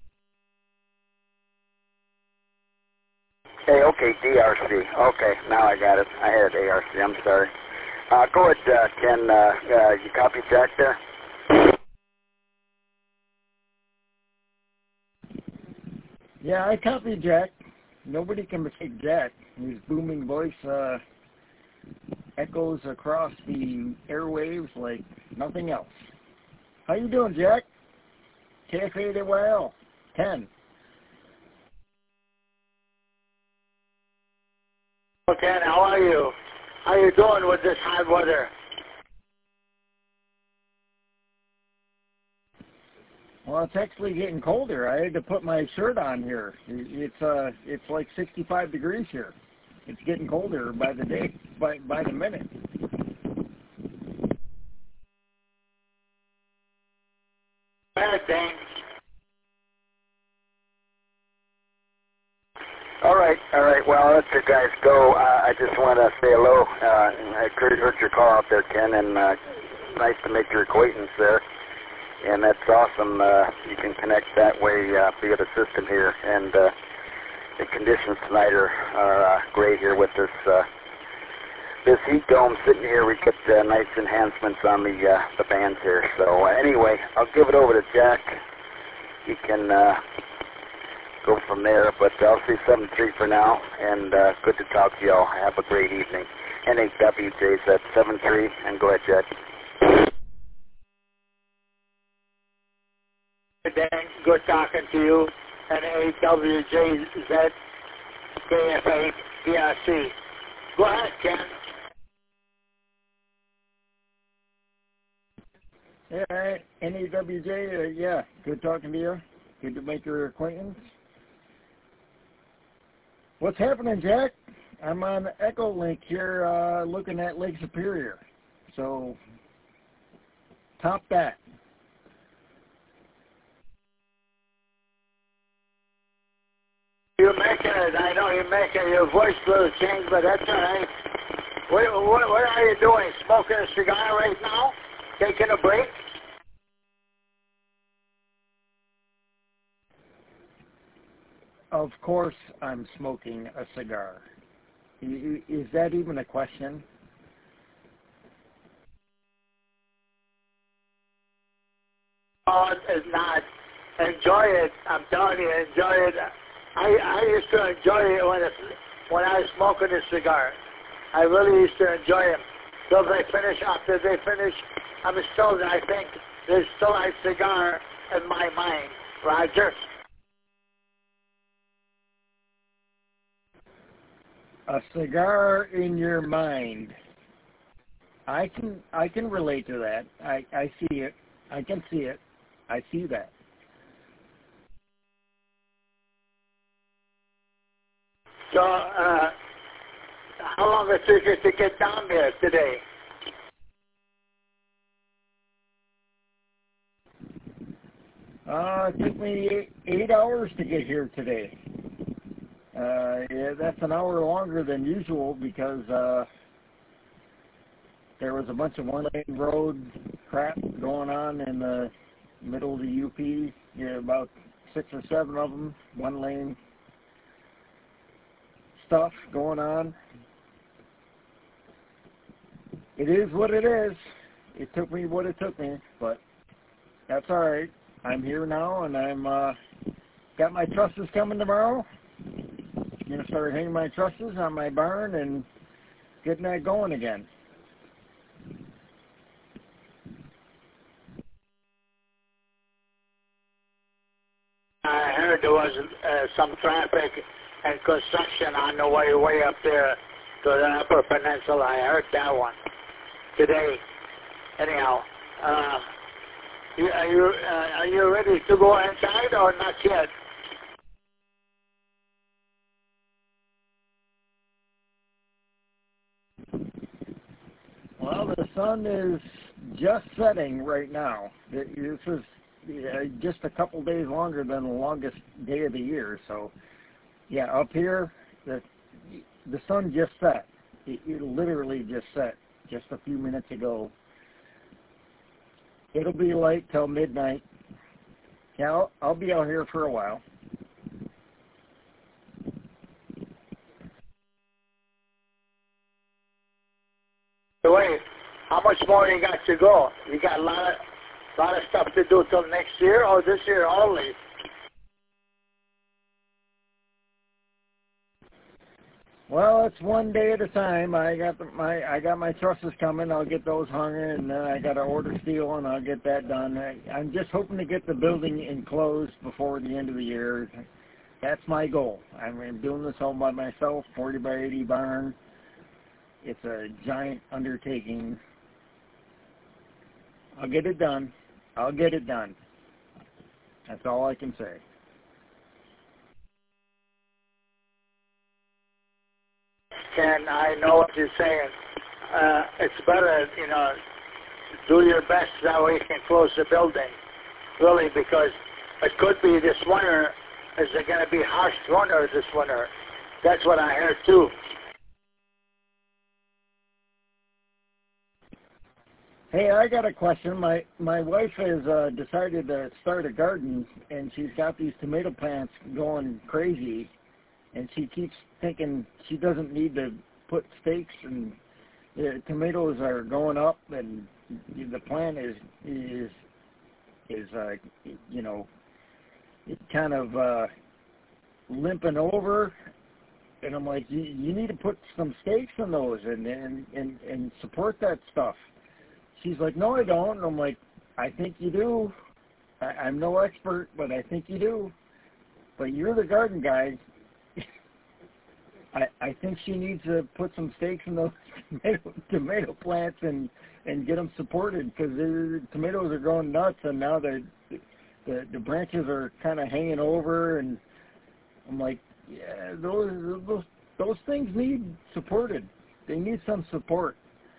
Hey, okay, D R C. Okay, now I got it. I had A R C. I'm sorry. Uh, go ahead, uh, Ken. Uh, uh, you copy Jack there? Yeah, I copy Jack. Nobody can mistake Jack. His booming voice uh, echoes across the airwaves like nothing else. How you doing, Jack? K F A A Y L, ten. Okay, how are you? How you doing with this hot weather? Well, it's actually getting colder. I had to put my shirt on here. It's uh, it's like sixty-five degrees here. It's getting colder by the day, by by the minute. Bad thing. All right, all right. Well, I'll let you guys go. Uh, I just want to say hello. Uh, I heard your call out there, Ken, and uh, nice to make your acquaintance there. And that's awesome. Uh, you can connect that way uh, via the system here. And uh, the conditions tonight are, are uh, great here with this uh, this heat dome sitting here. We get uh, nice enhancements on the uh, the bands here. So uh, anyway, I'll give it over to Jack. He can uh, go from there. But I'll say seven three for now. And uh, good to talk to y'all. Have a great evening. N H W J's at seven three. And go ahead, Jack. Dan, good talking to you. And A W J Z K F A D R C. Go ahead, Ken. Yeah, N A W J, uh, yeah, good talking to you. Good to make your acquaintance. What's happening, Jack? I'm on the Echo Link here uh, looking at Lake Superior. So, top that. You're making it. I know you're making your voice a little change, but that's all right. What, what, what are you doing? Smoking a cigar right now? Taking a break? Of course I'm smoking a cigar. Is that even a question? Oh, it's not. Enjoy it. I'm telling you, enjoy it. I, I used to enjoy it when, it when I was smoking a cigar. I really used to enjoy them. So they finish, after they finish, I'm still, I think, there's still a cigar in my mind. Roger? A cigar in your mind. I can I can relate to that. I, I see it. I can see it. I see that. So, uh, how long it took you to get down there today? Uh, it took me eight, eight hours to get here today. Uh, yeah, that's an hour longer than usual because uh, there was a bunch of one-lane road crap going on in the middle of the U P. Yeah, about six or seven of them, one-lane stuff going on. It is what it is. It took me what it took me, but that's all right. I'm here now, and I'm uh, got my trusses coming tomorrow. I'm gonna start hanging my trusses on my barn and getting that going again. I heard there was uh, some traffic and construction on the way way up there to the Upper Peninsula. I heard that one today. Anyhow, uh, you, are you uh, are you ready to go inside or not yet? sun is just setting right now. This is uh, just a couple days longer than the longest day of the year. So, yeah, up here, the the sun just set. It, it literally just set just a few minutes ago. It'll be light till midnight. Yeah, I'll, I'll be out here for a while. Wait, how much more you got to go? You got a lot of, lot of stuff to do till next year, or this year only? Well, it's one day at a time. I got the, my I got my trusses coming. I'll get those hung, and then I got to order steel, and I'll get that done. I, I'm just hoping to get the building enclosed before the end of the year. That's my goal. I'm doing this all by myself, forty by eighty barn. It's a giant undertaking. I'll get it done. I'll get it done. That's all I can say. And I know what you're saying. Uh, it's better, you know, do your best that way you can close the building, really, because it could be this winter, is it going to be harsh winter this winter? That's what I heard, too. Hey, I got a question. My my wife has uh, decided to start a garden, and she's got these tomato plants going crazy, and she keeps thinking she doesn't need to put stakes, and the tomatoes are going up, and the plant is is is uh, you know, it's kind of uh, limping over, and I'm like, you, you need to put some stakes in those and and and, and support that stuff. She's like, no, I don't. And I'm like, I think you do. I, I'm no expert, but I think you do. But you're the garden guy. I, I think she needs to put some stakes in those tomato, tomato plants and, and get them supported, because the tomatoes are going nuts, and now the the, the branches are kind of hanging over. And I'm like, yeah, those those those things need supported. They need some support.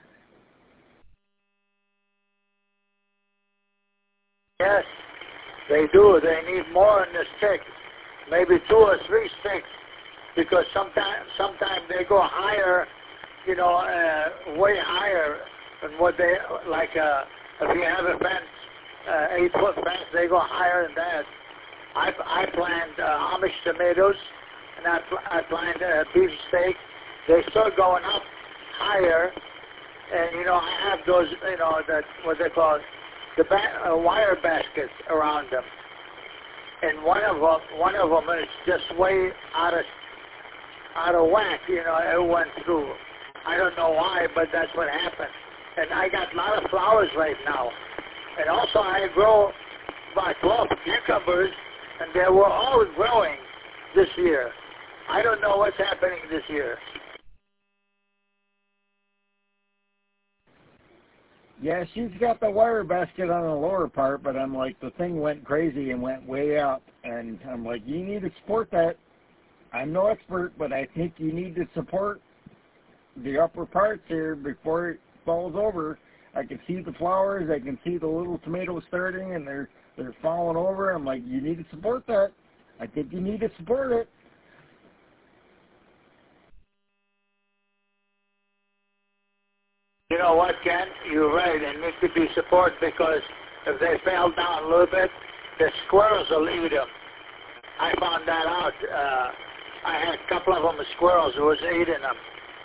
Yes, they do. They need more in the stick, maybe two or three sticks, because sometimes sometimes they go higher, you know, uh, way higher than what they, like uh, if you have a fence, uh, eight foot fence, they go higher than that. I, I planted uh, Amish tomatoes, and I, I planted uh, beef steak. They start going up higher, and you know, I have those, you know, that what they call the ba- uh, wire baskets around them, and one of them, one of them is just way out of out of whack. You know, it went through. I don't know why, but that's what happened. And I got a lot of flowers right now, and also I grow about twelve cucumbers, and they were all growing this year. I don't know what's happening this year. Yeah, she's got the wire basket on the lower part, but I'm like, the thing went crazy and went way up, and I'm like, you need to support that. I'm no expert, but I think you need to support the upper parts here before it falls over. I can see the flowers, I can see the little tomatoes starting, and they're they're falling over. I'm like, you need to support that. I think you need to support it. You know what, Ken? You're right. They need to be supported, because if they fell down a little bit, the squirrels will eat them. I found that out. Uh, I had a couple of them, the squirrels who was eating them.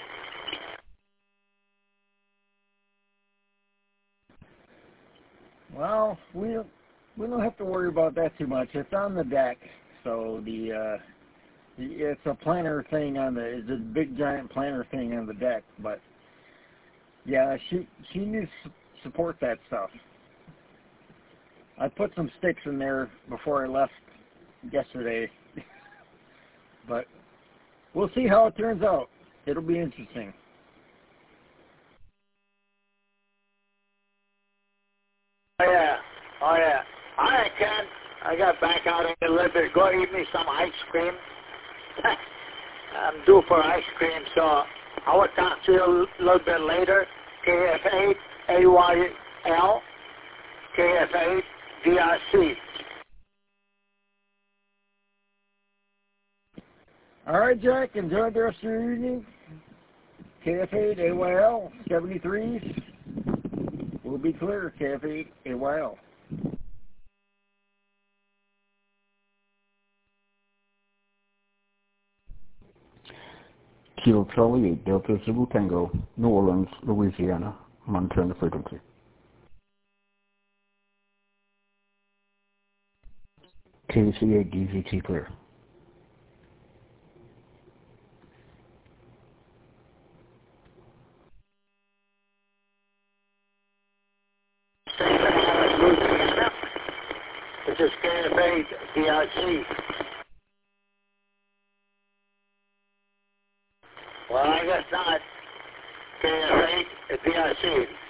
Well, we don't, we don't have to worry about that too much. It's on the deck, so the uh, it's a planter thing on the it's a big giant planter thing on the deck, but. Yeah, she she needs to support that stuff. I put some sticks in there before I left yesterday, but we'll see how it turns out. It'll be interesting. Oh yeah, oh yeah. All right, Ken. I got back out a little bit. Go eat me some ice cream. I'm due for ice cream, so I will talk to you a little bit later. K F eight A Y L, K F eight D R C. All right, Jack, enjoy the rest of your evening. K F eight A Y L seventy-threes will be clear. K F eight A Y L. Kilo Charlie eight Delta Zulu Tango, New Orleans, Louisiana. Monitoring the frequency. K C eight D Z T clear. Louisiana. This is K F eight D R C. Well, I guess not. K F eight D R C.